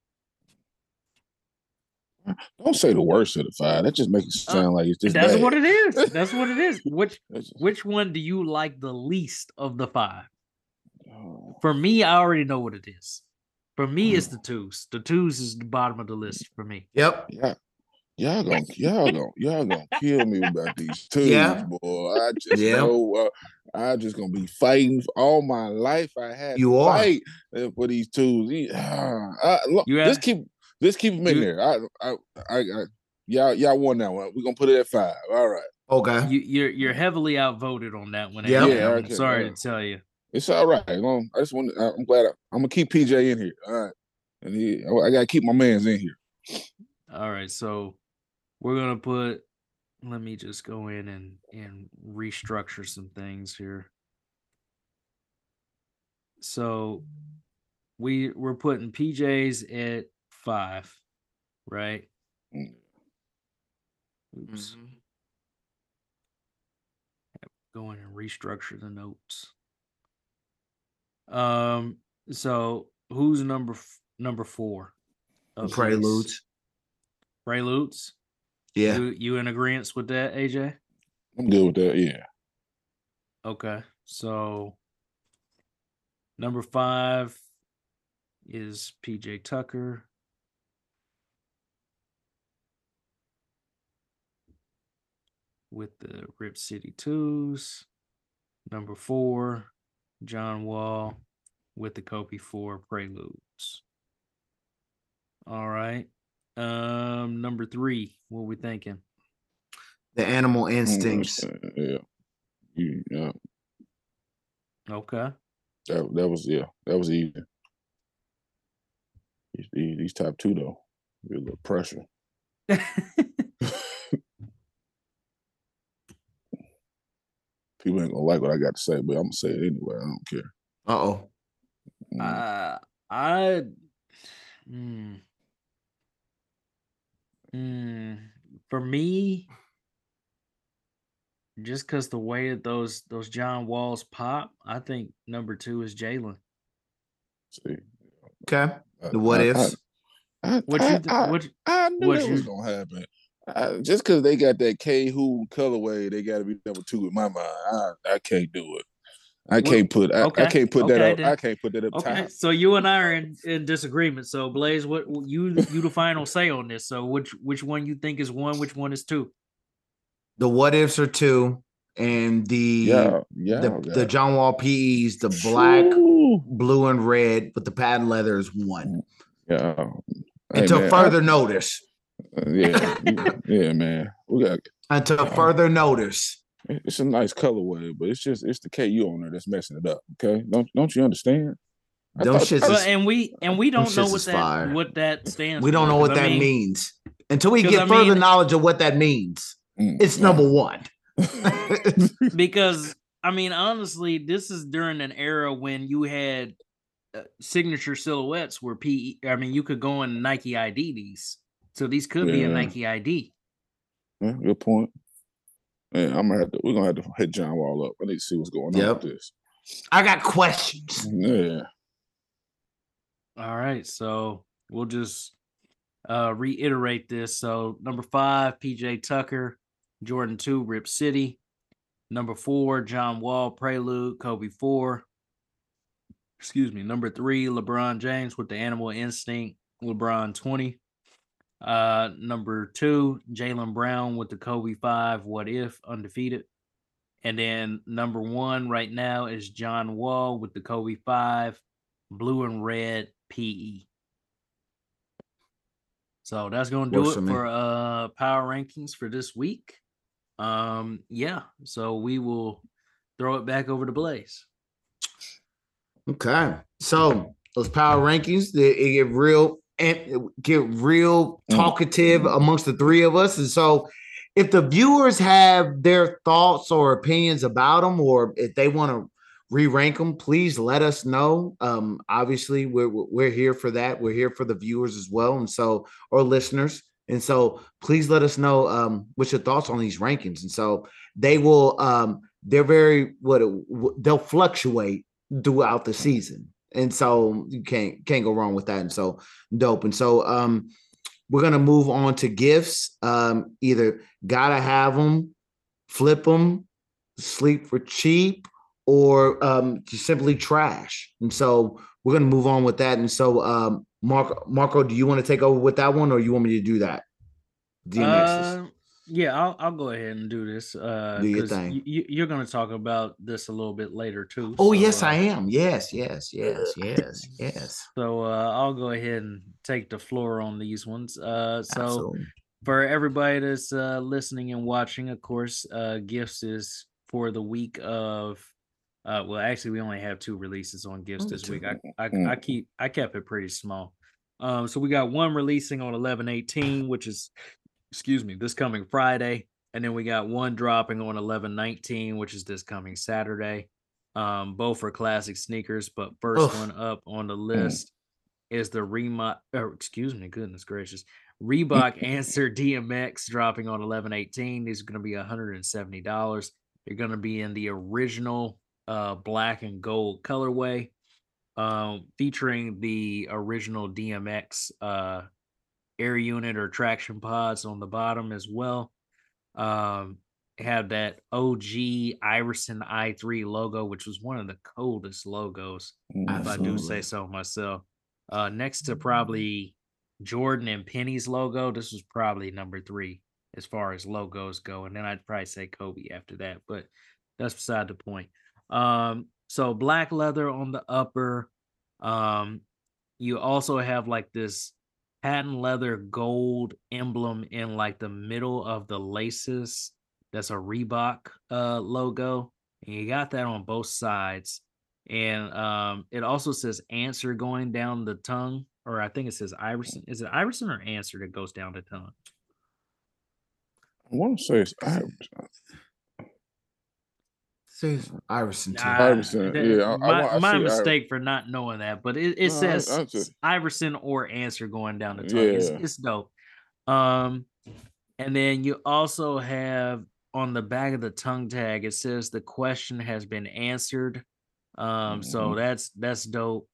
don't say the worst of the five. That just makes it sound like it's just That's bad. what it is. That's what it is. Which That's just- which one do you like the least of the five? oh, For me, I already know what it is. For me, it's the twos. The twos is the bottom of the list for me. Yep. yeah. Y'all gonna y'all gonna y'all gonna kill me about these twos, Yeah. boy. I just Yeah. know uh, I just gonna be fighting all my life. I had You to are. fight uh, for these twos. These- ah, I- look, You just have- keep just keep them in you- there. I, I I I y'all y'all won that one. We're gonna put it at five. All right. Okay. You, you're you're heavily outvoted on that one. Yeah. A J. Yeah, I'm okay, sorry yeah. to tell you. It's all right. Um, I just want. I'm glad. I, I'm gonna keep P J in here. All right, and he, I, I gotta keep my man's in here. All right, so we're gonna put. Let me just go in and and restructure some things here. So we we're putting P Js at five, right? Mm. Oops. Go in and restructure the notes. Um. So who's number f- number four? of these? Preludes. Preludes. Yeah. You you in agreement with that, A J? I'm good with that. Yeah. Okay. So number five is P J Tucker. With the Rip City Twos. Number four, John Wall with the Kobe four Preludes. All right. Um, number three, what we thinking? The Animal Mm, Instincts. Yeah. You- yeah. Okay. That that was yeah. That was easy. These, these, these top two though, a little pressure. People ain't gonna like what I got to say, but I'm gonna say it anyway. I don't care. Uh oh. Mm. Uh, I, mm, mm, for me, just because the way that those those John Walls pop, I think number two is Jalen. See, Okay. The what I, ifs. I, I, What I, you th- I, what I knew what that you was gonna happen. I, just because they got that K Who colorway, they got to be number two in my mind. I, I can't do it. I what, can't put. I, I okay can't put that okay up. then I can't put that up okay. top. So you and I are in, in disagreement. So Blaze, what you you the final say on this? So which which one you think is one? Which one is two? The what ifs are two, and the Yeah, yeah. the, the John Wall P Es, the black, blue, and red, but the patent leather is one. Yeah. Hey, Until man, further I, notice. yeah, yeah, man. We got Until further notice. It's a nice colorway, but it's just it's the K U on there that's messing it up. Okay, don't don't you understand? I Those shits Well, is, and we and we don't know shits what is that fire. what that stands. We don't for, know what 'cause I that mean- means. Until we 'cause get I further mean- knowledge of what that means, Mm, it's number one. Because I mean, honestly, this is during an era when you had uh, signature silhouettes where P. I mean, you could go in Nike I D these, so these could be a Yeah. Nike I D. Yeah, good point. Yeah, I'm gonna have to. We're gonna have to hit John Wall up. I need to see what's going on Yep. with this. I got questions. Yeah. All right, so we'll just uh reiterate this. So number five, P J Tucker, Jordan two, Rip City. Number four, John Wall, Prelude, Kobe four. Excuse me. Number three, LeBron James with the Animal Instinct, LeBron twenty. Uh, number two, Jaylen Brown with the Kobe five, What If, Undefeated. And then number one right now is John Wall with the Kobe five, Blue and Red P E. So that's gonna do Works it for me. for uh power rankings for this week. Um, yeah, so we will throw it back over to Blaze. Okay, so those power rankings, they, they get real and get real talkative amongst the three of us, and so if the viewers have their thoughts or opinions about them, or if they want to re-rank them, please let us know. Um, obviously, we're we're here for that. We're here for the viewers as well, and so or listeners. And so please let us know um, what's your thoughts on these rankings. And so they will, um, they're very, what they'll fluctuate throughout the season. And so you can't, can't go wrong with that. And so dope. And so um, we're going to move on to gifts. Um, either gotta have them, flip them, sleep for cheap, or um, just simply trash. And so we're going to move on with that. And so um, Marco, Marco, do you want to take over with that one, or you want me to do that? D M Xs. Uh, yeah, I'll I'll go ahead and do this. Uh, Do your 'cause thing. You, you- you're going to talk about this a little bit later too. Oh, so, yes, uh, I am. Yes, yes, yes, yes, yes. So uh, I'll go ahead and take the floor on these ones. Uh, so Absolutely. for everybody that's uh, listening and watching, of course, uh, gifts is for the week of. Uh, well, actually, we only have two releases on gifts Only this two. week. I, I Mm. I keep I kept it pretty small. Um, so we got one releasing on eleven eighteen, which is, excuse me, this coming Friday, and then we got one dropping on eleven nineteen, which is this coming Saturday. Um, both are classic sneakers, but first Oof. one up on the list is the Reebok, or excuse me, goodness gracious, Reebok Answer D M X dropping on eleven eighteen. These are going to be one hundred seventy dollars. They're going to be in the original uh, black and gold colorway, um, featuring the original D M X uh, air unit or traction pods on the bottom as well. Um, have that O G Iverson I three logo, which was one of the coldest logos, if I do say Absolutely. so myself. Uh, next to probably Jordan and Penny's logo, this was probably number three as far as logos go, and then I'd probably say Kobe after that, but that's beside the point. Um, so black leather on the upper. Um, you also have like this patent leather gold emblem in like the middle of the laces. That's a Reebok uh logo, and you got that on both sides. And um, it also says Answer going down the tongue, or I think it says Iverson. Is it Iverson or Answer that goes down the tongue? I want to say it's Iverson. Says Iverson too. Ah, Iverson, that- yeah, I- I my, want- I my see mistake for not knowing that, but it, it No, I- says I just- Iverson or Answer going down the tongue. It's, Yeah. it's dope. Um, and then you also have on the back of the tongue tag, it says the question has been answered. Um, so Mhm. that's that's dope.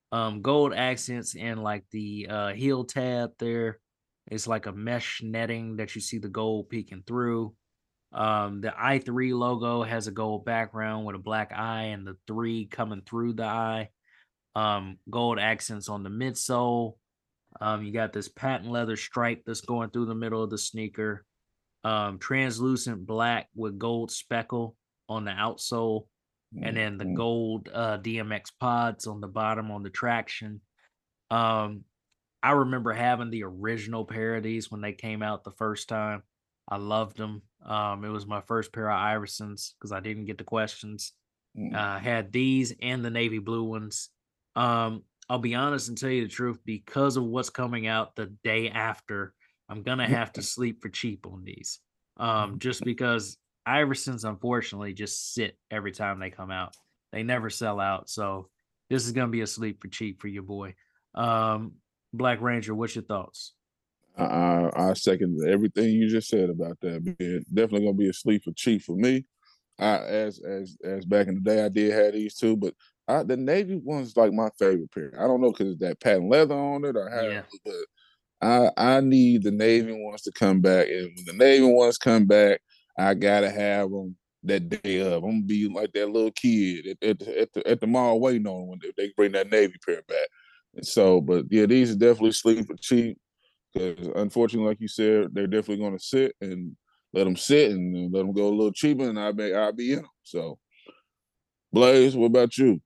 Um, gold accents and like the uh, heel tab there. It's like a mesh netting that you see the gold peeking through. Um, the I three logo has a gold background with a black eye and the three coming through the eye. Um, gold accents on the midsole. Um, you got this patent leather stripe that's going through the middle of the sneaker. Um, translucent black with gold speckle on the outsole. And then the gold uh, D M X pods on the bottom on the traction. Um, I remember having the original pair of these when they came out the first time. I loved them. Um, it was my first pair of Iversons because I didn't get the questions. Mm. Uh, had these and the navy blue ones. Um, I'll be honest and tell you the truth, because of what's coming out the day after, I'm gonna have to sleep for cheap on these. Um, just because Iversons unfortunately just sit every time they come out. They never sell out. So this is gonna be a sleep for cheap for your boy. Um, Black Ranger, what's your thoughts? I, I I second everything you just said about that. Being definitely gonna be a sleep for cheap for me. I as as as back in the day, I did have these too, but I, the navy one's like my favorite pair. I don't know because it's that patent leather on it or how, Yeah. but I I need the navy ones to come back, and when the navy ones come back, I gotta have them that day of. I'm gonna be like that little kid at, at, the, at the at the mall waiting on when they, they bring that navy pair back. And so, but yeah, these are definitely sleep for cheap because unfortunately, like you said, they're definitely gonna sit and let them sit and, and let them go a little cheaper, and I may I'll be in them. So, Blaze, what about you?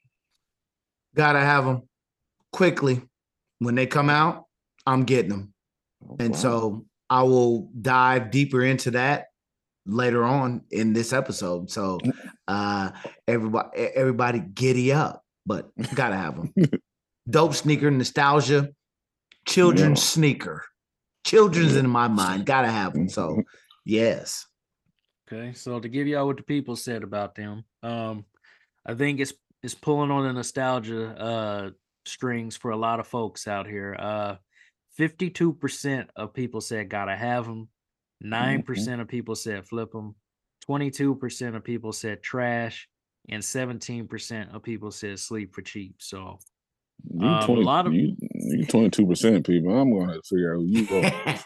Gotta have them quickly. When they come out, I'm getting them. Oh, And wow. so I will dive deeper into that later on in this episode. So uh everybody everybody giddy up, but gotta have them. Dope sneaker, nostalgia, children's Yeah. sneaker. Children's in my mind, gotta have them. So yes. Okay, so to give y'all what the people said about them, um, I think it's it's pulling on the nostalgia uh strings for a lot of folks out here. Uh, fifty-two percent of people said gotta have them. Nine percent of people said flip them. Twenty-two percent of people said trash, and seventeen percent of people said sleep for cheap. So, You um, a twenty lot of you you twenty two percent people. I'm gonna have to figure out who you are.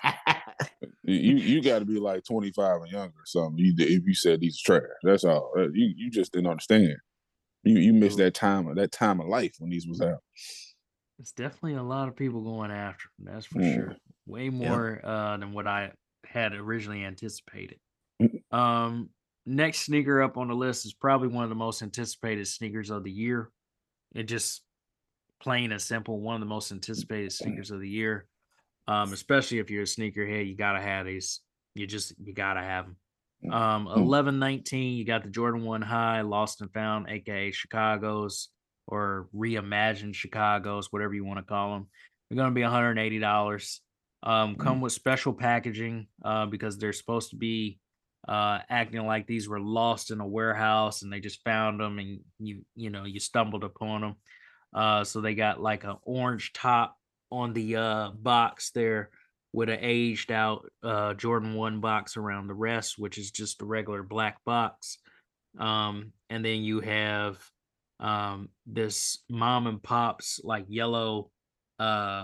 you you got to be like twenty five and younger or something. You, if you said these are trash, that's all. Uh, You you just didn't understand. You you missed that time that time of life when these was out. It's definitely a lot of people going after them, that's for Mm. sure. Way Yeah. more uh, than what I had originally anticipated. Mm. Um, next sneaker up on the list is probably one of the most anticipated sneakers of the year. It just plain and simple, one of the most anticipated sneakers of the year. Um, especially if you're a sneakerhead, you gotta have these. You just you gotta have them. Um, eleven nineteen, you got the Jordan One High, Lost and Found, aka Chicago's or reimagined Chicago's, whatever you want to call them. They're gonna be one hundred eighty dollars. Um, come with special packaging uh, because they're supposed to be uh, acting like these were lost in a warehouse and they just found them and you you know you stumbled upon them. Uh, so they got like an orange top on the uh, box there with an aged out uh, Jordan One box around the rest, which is just a regular black box. Um, and then you have um, this mom and pop's like yellow uh,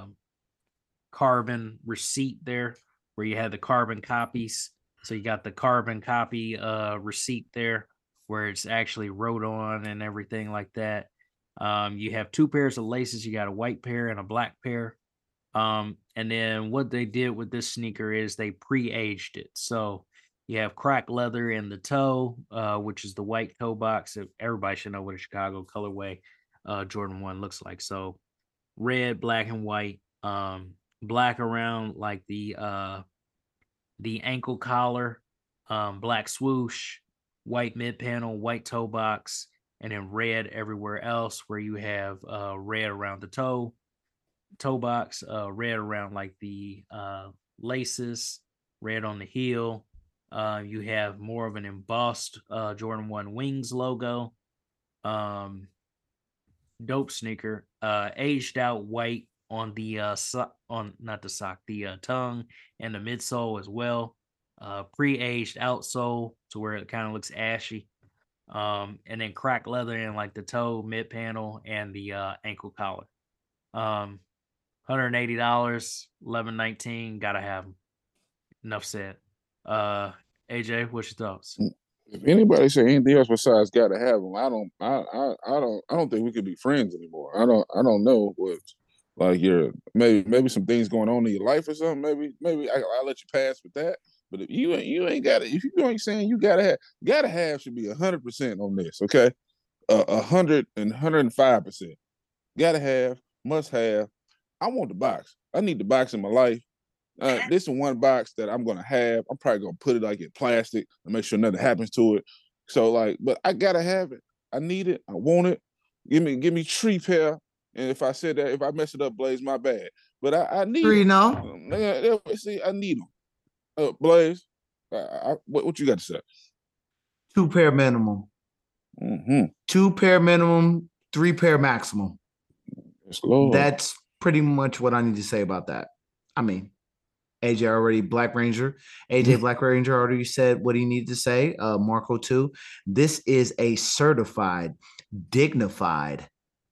carbon receipt there, where you had the carbon copies. So you got the carbon copy uh, receipt there, where it's actually wrote on and everything like that. Um, you have two pairs of laces. You got a white pair and a black pair. Um, and then what they did with this sneaker is they pre-aged it. So you have cracked leather in the toe, uh, which is the white toe box. Everybody should know what a Chicago colorway uh, Jordan One looks like. So red, black, and white. Um, black around like the uh, the ankle collar, um, black swoosh, white mid panel, white toe box, and then red everywhere else where you have uh, red around the toe, toe box, uh, red around like the uh, laces, red on the heel. Uh, you have more of an embossed uh, Jordan One Wings logo. Um, dope sneaker, uh, aged out white on the uh, so- on not the sock, the uh, tongue and the midsole as well. Uh, pre-aged outsole to where it kind of looks ashy. Um, and then cracked leather in like the toe, mid panel, and the uh, ankle collar. Um, one hundred eighty dollars, eleven nineteen. Gotta have them. Enough said. Uh, A J, what's your thoughts? If anybody say anything else besides gotta have them, I don't, I, I, I don't, I don't think we could be friends anymore. I don't, I don't know what, like your maybe, maybe some things going on in your life or something. Maybe, maybe I, I'll let you pass with that. But if you ain't, you ain't got it. If you ain't saying you gotta have, gotta have should be a hundred percent on this. Okay, a uh, hundred and hundred and five percent. Gotta have, must have. I want the box. I need the box in my life. Uh, this is one box that I'm gonna have. I'm probably gonna put it like in plastic and make sure nothing happens to it. So like, but I gotta have it. I need it. I want it. Give me, give me tree pair. And if I said that, if I mess it up, Blaze, my bad. But I, I need Three them. now. Um, see, I need them. Uh, Blaze, I, I, what, what you got to say? Two pair minimum. Mm-hmm. Two pair minimum. Three pair maximum. Yes, Lord. That's pretty much what I need to say about that. I mean, A J already Black Ranger. A J Black Ranger already said what he needed to say. Uh, Marco too. This is a certified, dignified,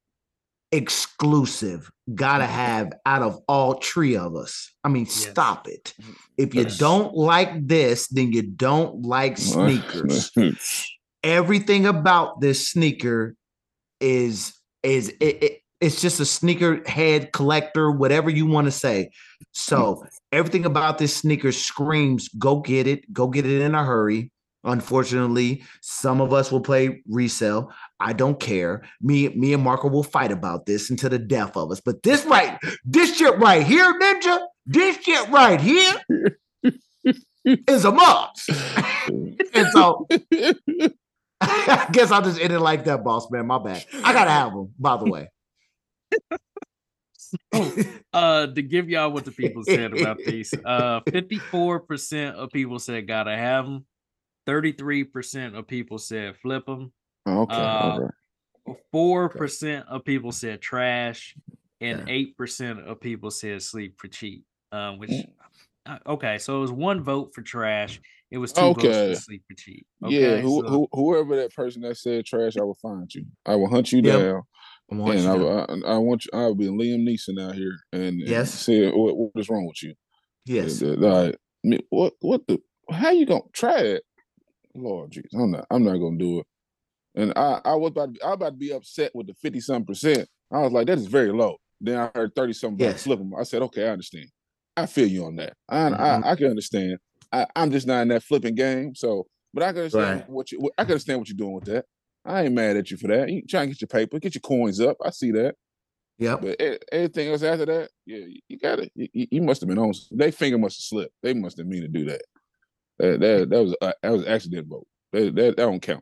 exclusive. Gotta have out of all three of us. I mean, yes. Stop it. If you yes. don't like this, then you don't like sneakers. Everything about this sneaker is is it, it it's just a sneaker head collector, whatever you want to say. So everything about this sneaker screams, go get it, go get it in a hurry. Unfortunately, some of us will play resale. I don't care. Me, me and Marco will fight about this until the death of us. But this right, this shit right here, Ninja, this shit right here is a must. And so I guess I'll just end it like that, boss man. My bad. I gotta have them, by the way. uh to give y'all what the people said about these, uh fifty-four percent of people said gotta have them, thirty-three percent of people said flip them, okay, uh okay. four percent of people said trash, and eight percent of people said sleep for cheap. Um which uh, okay, so it was one vote for trash, it was two okay. votes for sleep for cheap. Okay, yeah, who, so, who, whoever that person that said trash, I will find you. I will hunt you yep. down. And I, I, I want you. I will be Liam Neeson out here, and, yes, and say what, what is wrong with you? Yes, and, uh, like, what what the? How you gonna try it? Lord Jesus, I'm not. I'm not gonna do it. And I, I was about, to, I was about to be upset with the fifty some percent. I was like, that is very low. Then I heard thirty something yes. flip them. I said, okay, I understand. I feel you on that. I, mm-hmm. I, I can understand. I, I'm just not in that flipping game. So, but I can understand right. what you. I can understand what you're doing with that. I ain't mad at you for that. You trying to get your paper, get your coins up. I see that. Yeah. But anything else after that, yeah, you got it. You, you must have been on. Their finger must have slipped. They must have mean to do that. That that, that was uh, that was an accident vote. That, that that don't count.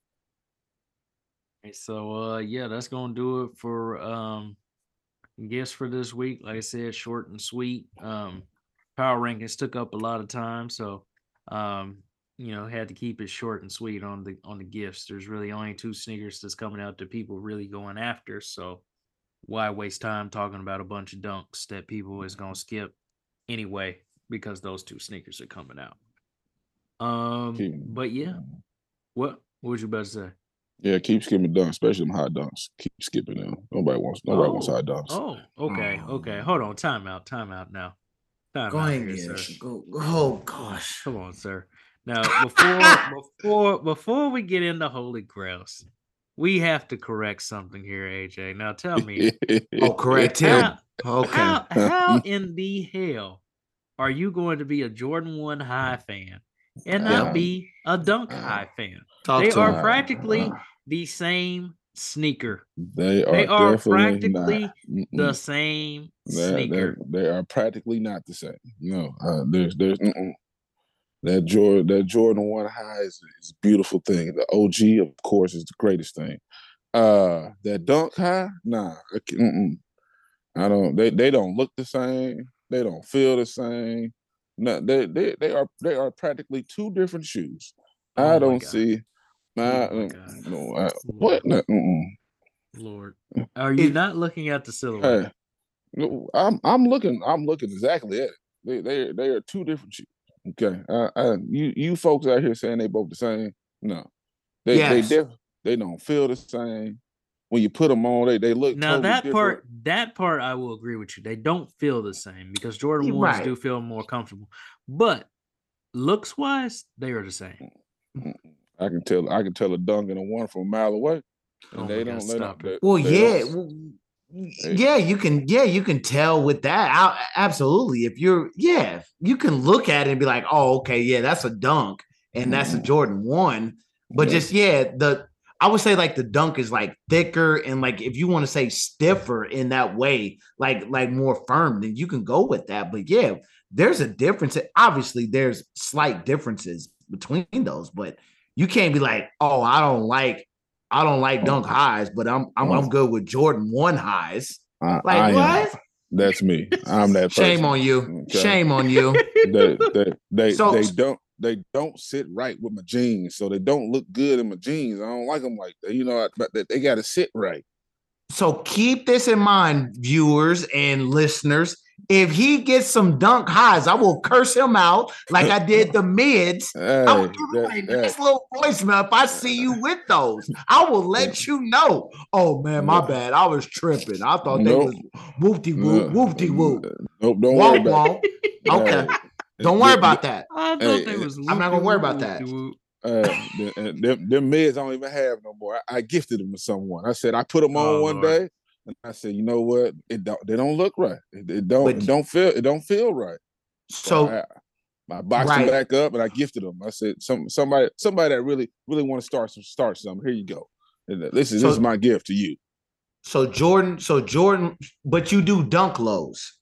So uh, yeah, that's gonna do it for um guests for this week. Like I said, short and sweet. Um, power rankings took up a lot of time, so um. you know, had to keep it short and sweet on the on the gifts. There's really only two sneakers that's coming out that people really going after. So why waste time talking about a bunch of dunks that people is gonna skip anyway because those two sneakers are coming out. Um, keep, but yeah, what what was you about to say? Yeah, keep skipping dunks, especially them high dunks. Keep skipping them. Nobody wants nobody oh, wants high dunks. Oh, okay, okay. Hold on, time out, time out now. Time Go out ahead, here, sir. Go, oh gosh, come on, sir. Now, before before before we get into Holy Grails, we have to correct something here, A J. Now, tell me. oh, correct him. How, okay. How, how in the hell are you going to be a Jordan one high fan and not yeah. be a Dunk high fan? Talk they are him. practically the same sneaker. They are, they are practically not. the same they're, sneaker. They're, they are practically not the same. No, uh, there's there's. Mm-mm. That Jordan, that Jordan one high is, is a beautiful thing. The O G, of course, is the greatest thing. Uh, that Dunk high, nah, mm-mm. I don't. They they don't look the same. They don't feel the same. No, they they they are they are practically two different shoes. Oh I don't God. see. I, oh no, I, what? No, Lord, are you it, not looking at the silhouette? Hey, no, I'm I'm looking. I'm looking exactly at it. They they they are two different shoes. Okay, uh, uh, you you folks out here saying they both the same? No, They Yes. they def- they don't feel the same. When you put them on, they they look Now totally that different. part, that part, I will agree with you. They don't feel the same because Jordan You're ones right. do feel more comfortable, but looks wise, they are the same. I can tell I can tell a dunk and a one from a mile away. And Oh they my don't God, they stop don't, it. they, Well, they yeah, don't- well, yeah, you can, yeah, you can tell with that. I, absolutely. If you're, yeah, you can look at it and be like, oh, okay, yeah, that's a dunk, and that's a Jordan one. But Yeah. just yeah, the I would say like the dunk is like thicker and like if you want to say stiffer in that way, like like more firm, then you can go with that. But yeah, there's a difference. Obviously, there's slight differences between those, but you can't be like, oh, I don't like. I don't like dunk highs, but I'm I'm, I'm good with Jordan one highs. I, Like I am. what? That's me. I'm that person. Shame on you. Shame on you. They they they, So- they don't they don't sit right with my jeans, so they don't look good in my jeans. I don't like them like that. You know, but they, they got to sit right. So keep this in mind, viewers and listeners. If he gets some dunk highs, I will curse him out like I did the mids. Hey, I will give him that- a that- nice little voicemail if I see you with those. I will let you know. Oh man, my bad. I was tripping. I thought they Nope. was whoopty whoop, No. whoopty whoop. Nope, don't worry Womp about womp. Okay. Hey, Don't worry about that. I thought Hey, they was. I'm not gonna worry about that. whoop-de-whoop. Uh, them, them, them mids I don't even have no more. I, I gifted them to someone. I said I put them on Oh, one Lord. day, and I said, you know what? It don't. They don't look right. It, it don't. But- it don't feel. It don't feel right. So I, I boxed Right. them back up and I gifted them. I said, some somebody somebody that really really want to start some start something. Here you go. And this is So- this is my gift to you. so Jordan, so Jordan, but you do dunk lows.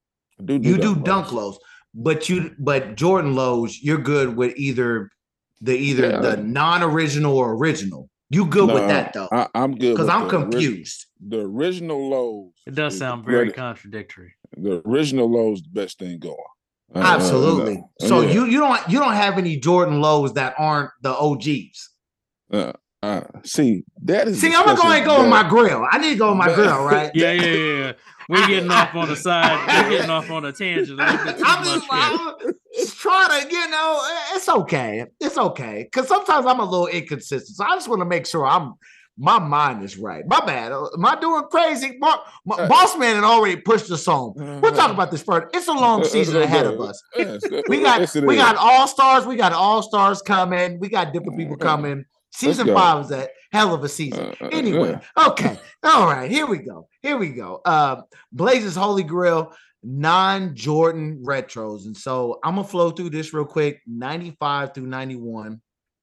I do You do dunk dunk lows, but you but Jordan lows, you're good with either the either Yeah. the non-original or original. You good with No, that though? I, I'm good Because with I'm the ori- confused. the original lows. It does is sound the very greatest- contradictory. The original lows the best thing going. Uh, uh, Absolutely. uh, So yeah. you you don't you don't have any Jordan lows that aren't the O Gs. Uh, uh, see, that is. See, I'm gonna go discussion and go on my that- grill. I need to go on my that- grill, right? Yeah, yeah, yeah. yeah. We're getting off on the side. We're getting off on a tangent a little bit too I'm much just, here. I'm just trying to, you know, it's okay. It's okay. Because sometimes I'm a little inconsistent. So I just want to make sure I'm my mind is right. My bad. Am I doing crazy? Bo- my, Boss Man had already pushed us on. We'll talk about this first. It's a long season ahead of us. Yes, We got yes, it we is. got all stars. We got all stars coming. We got different people coming. Season go. five is a hell of a season. Uh, uh, Anyway, okay. All right, here we go. Here we go. Uh Blaze's Holy Grail non-Jordan retros. And so I'm gonna flow through this real quick. ninety-five through ninety-one.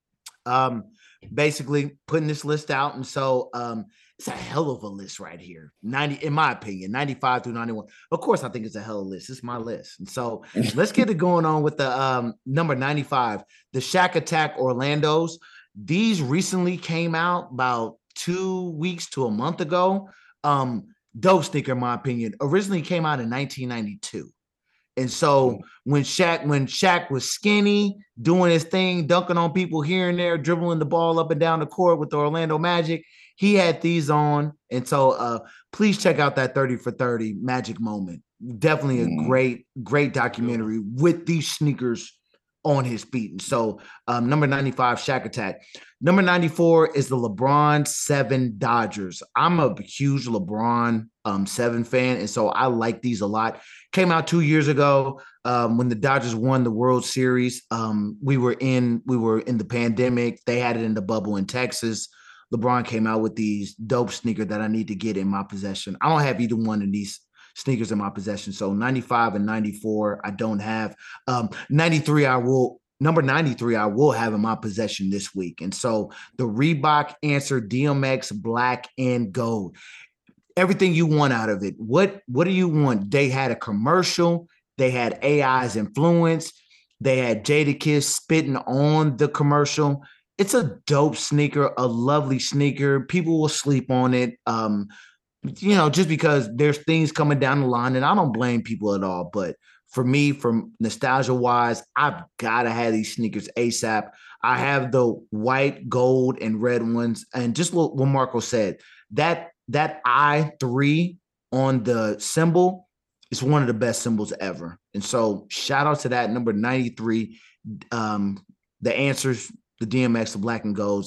Um, basically putting this list out. And so um it's a hell of a list right here. ninety, in my opinion, ninety-five through ninety-one. Of course, I think it's a hell of a list. It's my list. And so let's get it going on with the um number ninety-five, the Shaq Attack Orlandos. These recently came out about two weeks to a month ago. Um, dope sneaker, in my opinion. Originally came out in nineteen ninety-two. And so when Shaq, when Shaq was skinny, doing his thing, dunking on people here and there, dribbling the ball up and down the court with the Orlando Magic, he had these on. And so uh, please check out that thirty for thirty Magic moment. Definitely a Mm. great, great documentary with these sneakers on his feet. And so um, number ninety-five, Shaq Attack. Number ninety-four is the LeBron seven Dodgers. I'm a huge LeBron um, seven fan, and so I like these a lot. Came out two years ago um, when the Dodgers won the World Series. Um, we were in we were in the pandemic. They had it in the bubble in Texas. LeBron came out with these dope sneaker that I need to get in my possession. I don't have either one of these sneakers in my possession. So ninety-five and ninety-four, I don't have. Um, ninety-three, I will. Number ninety-three, I will have in my possession this week. And so the Reebok Answer D M X Black and Gold. Everything you want out of it. What, what do you want? They had a commercial. They had A I's influence. They had Jadakiss spitting on the commercial. It's a dope sneaker, a lovely sneaker. People will sleep on it. Um, you know, just because there's things coming down the line, and I don't blame people at all. But for me, from nostalgia wise, I've got to have these sneakers ASAP. I have the white, gold, and red ones. And just what, what Marco said, that that I three on the symbol is one of the best symbols ever. And so shout out to that number ninety-three. Um, the Answers, the D M X, the Black and Golds.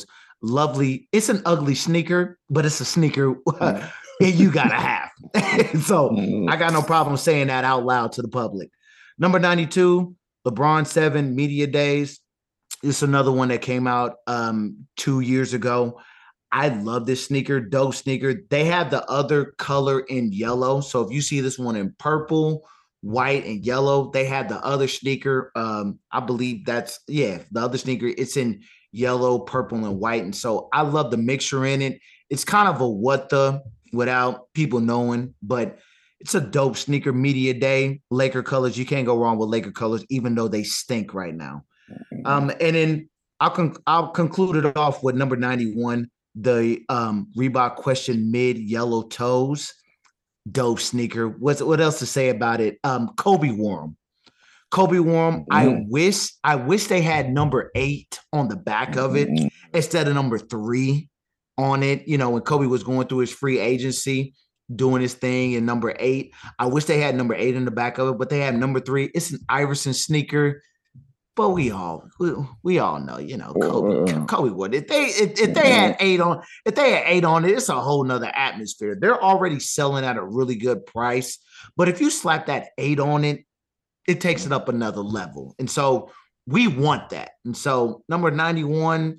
lovely. It's an ugly sneaker, but it's a sneaker you gotta have. So I got no problem saying that out loud to the public. Number ninety-two, LeBron seven Media Days. It's another one that came out um, two years ago. I love this sneaker, dope sneaker. They have the other color in yellow. So if you see this one in purple, white, and yellow, they have the other sneaker. Um, I believe that's, yeah, the other sneaker. It's in yellow, purple, and white. And so I love the mixture in it. It's kind of a what the without people knowing, but it's a dope sneaker. Media Day, Laker colors. You can't go wrong with Laker colors, even though they stink right now. Um, and then I'll con- I'll conclude it off with number ninety-one, the um, Reebok Question Mid Yellow Toes. Dope sneaker. What's what else to say about it? Um, Kobe wore them. Kobe wore them. Mm. I wish I wish they had number eight on the back of it mm. instead of number three on it. You know, when Kobe was going through his free agency, doing his thing, and number eight. I wish they had number eight in the back of it, but they have number three. It's an Iverson sneaker. But we all we, we all know, you know, Kobe, uh, Kobe would. If they if, if they had eight on, if they had eight on it, it's a whole nother atmosphere. They're already selling at a really good price. But if you slap that eight on it, it takes it up another level. And so we want that. And so number ninety-one,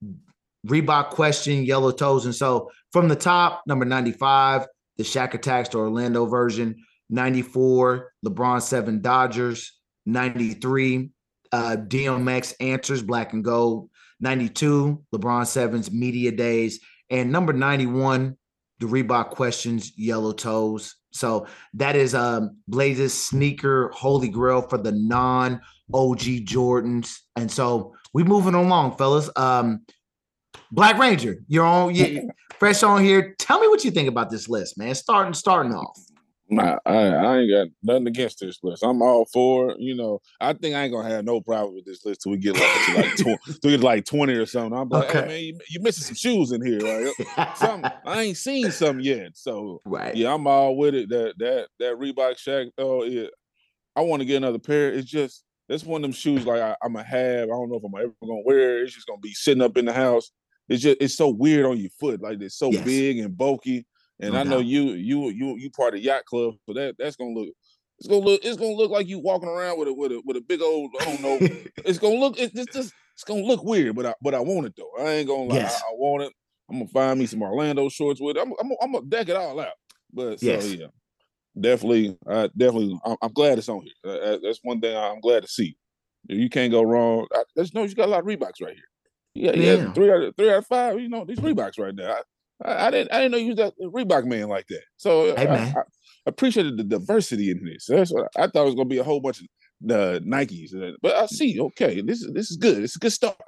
Reebok Question, Yellow Toes. And so from the top, number ninety-five, the Shaq Attacks to Orlando version, ninety-four, LeBron seven Dodgers, ninety-three, Uh, D M X Answers, Black and Gold, ninety-two, LeBron seven's Media Days, and number ninety-one, the Reebok Questions, Yellow Toes. So that is um, Blaze's sneaker holy grail for the non-O G Jordans. And so we moving along, fellas. Um, Black Ranger, you're on, you fresh on here. Tell me what you think about this list, man. Starting, starting off. Nah, I, I ain't got nothing against this list. I'm all for it. You know, I think I ain't gonna have no problem with this list till we get like to like twenty, till we get like twenty or something. I'm like, okay. Hey, man, you, you missing some shoes in here, right? Something I ain't seen some yet. So right, yeah, I'm all with it. That that that Reebok Shaq, oh yeah, I want to get another pair. It's just that's one of them shoes like I, I'm gonna have. I don't know if I'm ever gonna wear it. It's just gonna be sitting up in the house. It's just it's so weird on your foot, like it's so yes. big and bulky. And no I know doubt. you, you, you, you part of yacht club, so that that's gonna look, it's gonna look, it's gonna look like you walking around with a with a with a big old, I don't know, it's gonna look, it's just, it's gonna look weird, but I, but I want it though. I ain't gonna lie, yes. I, I want it. I'm gonna find me some Orlando shorts with it. I'm, I'm, I'm gonna deck it all out. But so yes. yeah, definitely, I definitely, I'm, I'm glad it's on here. Uh, that's one thing I'm glad to see. You can't go wrong. I, there's no, you got a lot of Reeboks right here. Yeah, yeah, yeah. three out of three out of five. You know, these Reeboks right there. I, I, I didn't. I didn't know you was that Reebok man like that. So hey, I, I, I appreciated the diversity in this. That's what I, I thought it was gonna be a whole bunch of the Nikes, but I see. Okay, this is this is good. It's a good start.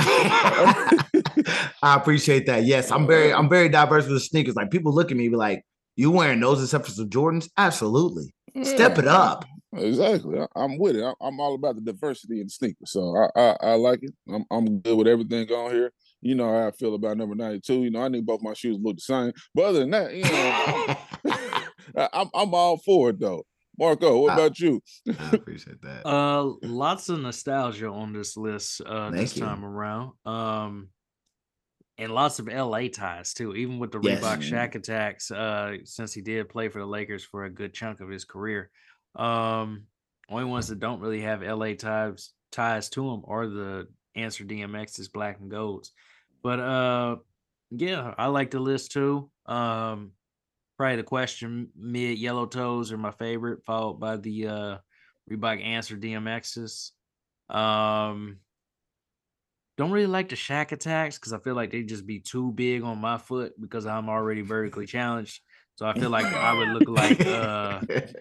I appreciate that. Yes, I'm very I'm very diverse with the sneakers. Like people look at me, be like, "You wearing those except for some Jordans?" Absolutely. Yeah, step it up. Exactly. I, I'm with it. I, I'm all about the diversity in sneakers. So I I, I like it. I'm I'm good with everything on here. You know how I feel about number ninety-two. You know, I need both my shoes look the same. But other than that, you know, I'm I'm all for it though. Marco, what about you? I appreciate that. Uh, lots of nostalgia on this list uh, this you. time around. Um, and lots of L A ties too, even with the yes. Reebok Shaq Attacks. Uh, since he did play for the Lakers for a good chunk of his career. Um, only ones that don't really have L A ties ties to them are the Answer D M X's Black and Golds. But uh yeah, I like the list too. Um probably the Question Mid Yellow Toes are my favorite, followed by the uh Reebok Answer D M X's. Um don't really like the Shaq Attacks because I feel like they just be too big on my foot because I'm already vertically challenged. So I feel like I would look like uh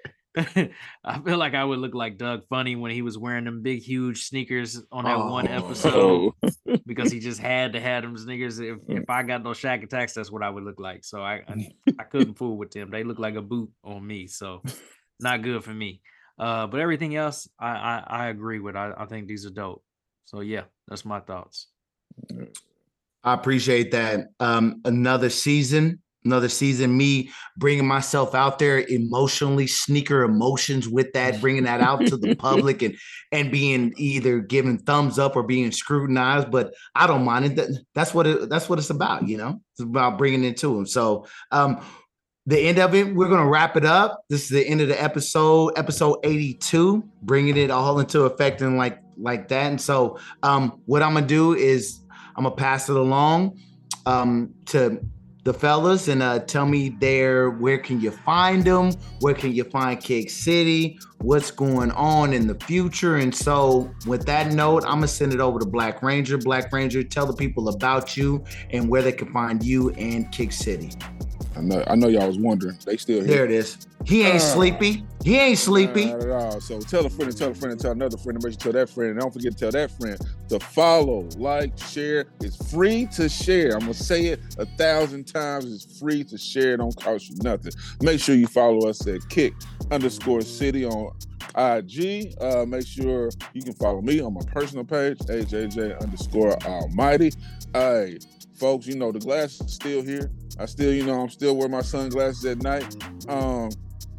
I feel like I would look like Doug Funny when he was wearing them big, huge sneakers on that oh. one episode because he just had to have them sneakers. If, if I got those Shaq Attacks, that's what I would look like. So I, I I couldn't fool with them. They look like a boot on me. So not good for me. Uh, but everything else, I, I, I agree with. I, I think these are dope. So yeah, that's my thoughts. I appreciate that. Um, another season, another season, me bringing myself out there emotionally, sneaker emotions with that, bringing that out to the public and and being either given thumbs up or being scrutinized. But I don't mind it. That, that's what it, that's what it's about, you know. It's about bringing it to them. So um, the end of it, we're gonna wrap it up. This is the end of the episode, episode eighty-two, bringing it all into effect and like like that. And so um, what I'm gonna do is I'm gonna pass it along um, to the fellas and uh, tell me there, where can you find them? Where can you find Kick City? What's going on in the future? And so with that note, I'm gonna send it over to Black Ranger. Black Ranger, tell the people about you and where they can find you and Kick City. I know, I know y'all was wondering. They still here. There it is. He ain't uh, sleepy. He ain't sleepy. Not at all. So tell a friend and tell a friend and tell another friend and make sure you tell that friend. And don't forget to tell that friend to follow, like, share. It's free to share. I'm going to say it a thousand times. It's free to share. It don't cost you nothing. Make sure you follow us at Kick underscore City on I G. Uh, make sure you can follow me on my personal page, H A J underscore Almighty. Hey, folks, you know, the glass is still here. I still, you know, I'm still wearing my sunglasses at night. Um,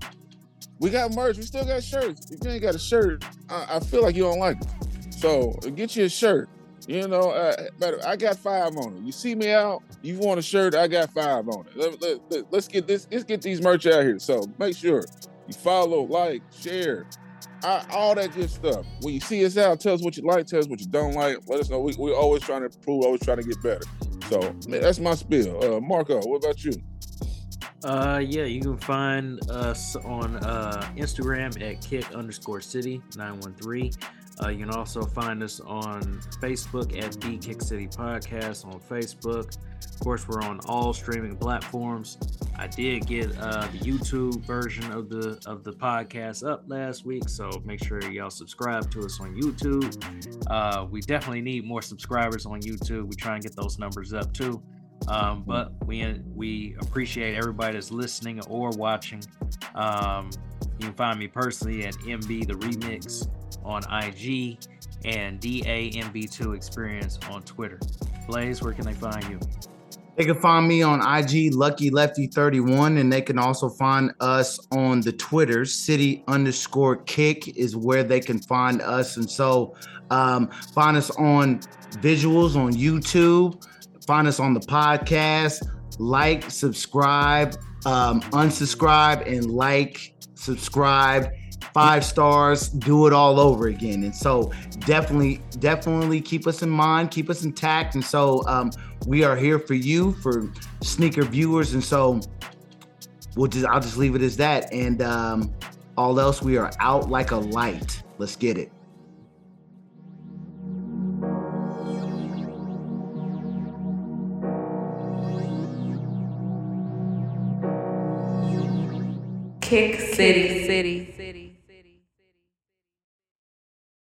we got merch. We still got shirts. If you ain't got a shirt, I, I feel like you don't like it. So get you a shirt. You know, uh, but I got five on it. You see me out, you want a shirt, I got five on it. Let, let, let, let's get this, let's get these merch out here. So make sure you follow, like, share, I, all that good stuff. When you see us out, tell us what you like, tell us what you don't like. Let us know. We, we're always trying to improve, always trying to get better. So that's my spiel. Uh, Marco, what about you? Uh, yeah, you can find us on uh, Instagram at kick underscore city nine one three. Uh, you can also find us on Facebook at the Kick City Podcast on Facebook. Of course, we're on all streaming platforms. I did get uh, the YouTube version of the of the podcast up last week, so make sure y'all subscribe to us on YouTube. Uh, we definitely need more subscribers on YouTube. We try and get those numbers up too. Um, but we we appreciate everybody that's listening or watching. Um, you can find me personally at M B The Remix on I G and D A M B two Experience on Twitter. Blaze, where can they find you? They can find me on I G, Lucky Lefty thirty-one, and they can also find us on the Twitter. City underscore Kick is where they can find us. And so um, find us on visuals on YouTube. Find us on the podcast. Like, subscribe, um, unsubscribe, and like, subscribe. Five stars, do it all over again. And so definitely, definitely keep us in mind, keep us intact. And so um, we are here for you, for sneaker viewers. And so we'll just, I'll just leave it as that. And um, all else, we are out like a light. Let's get it. Kick City, City, City.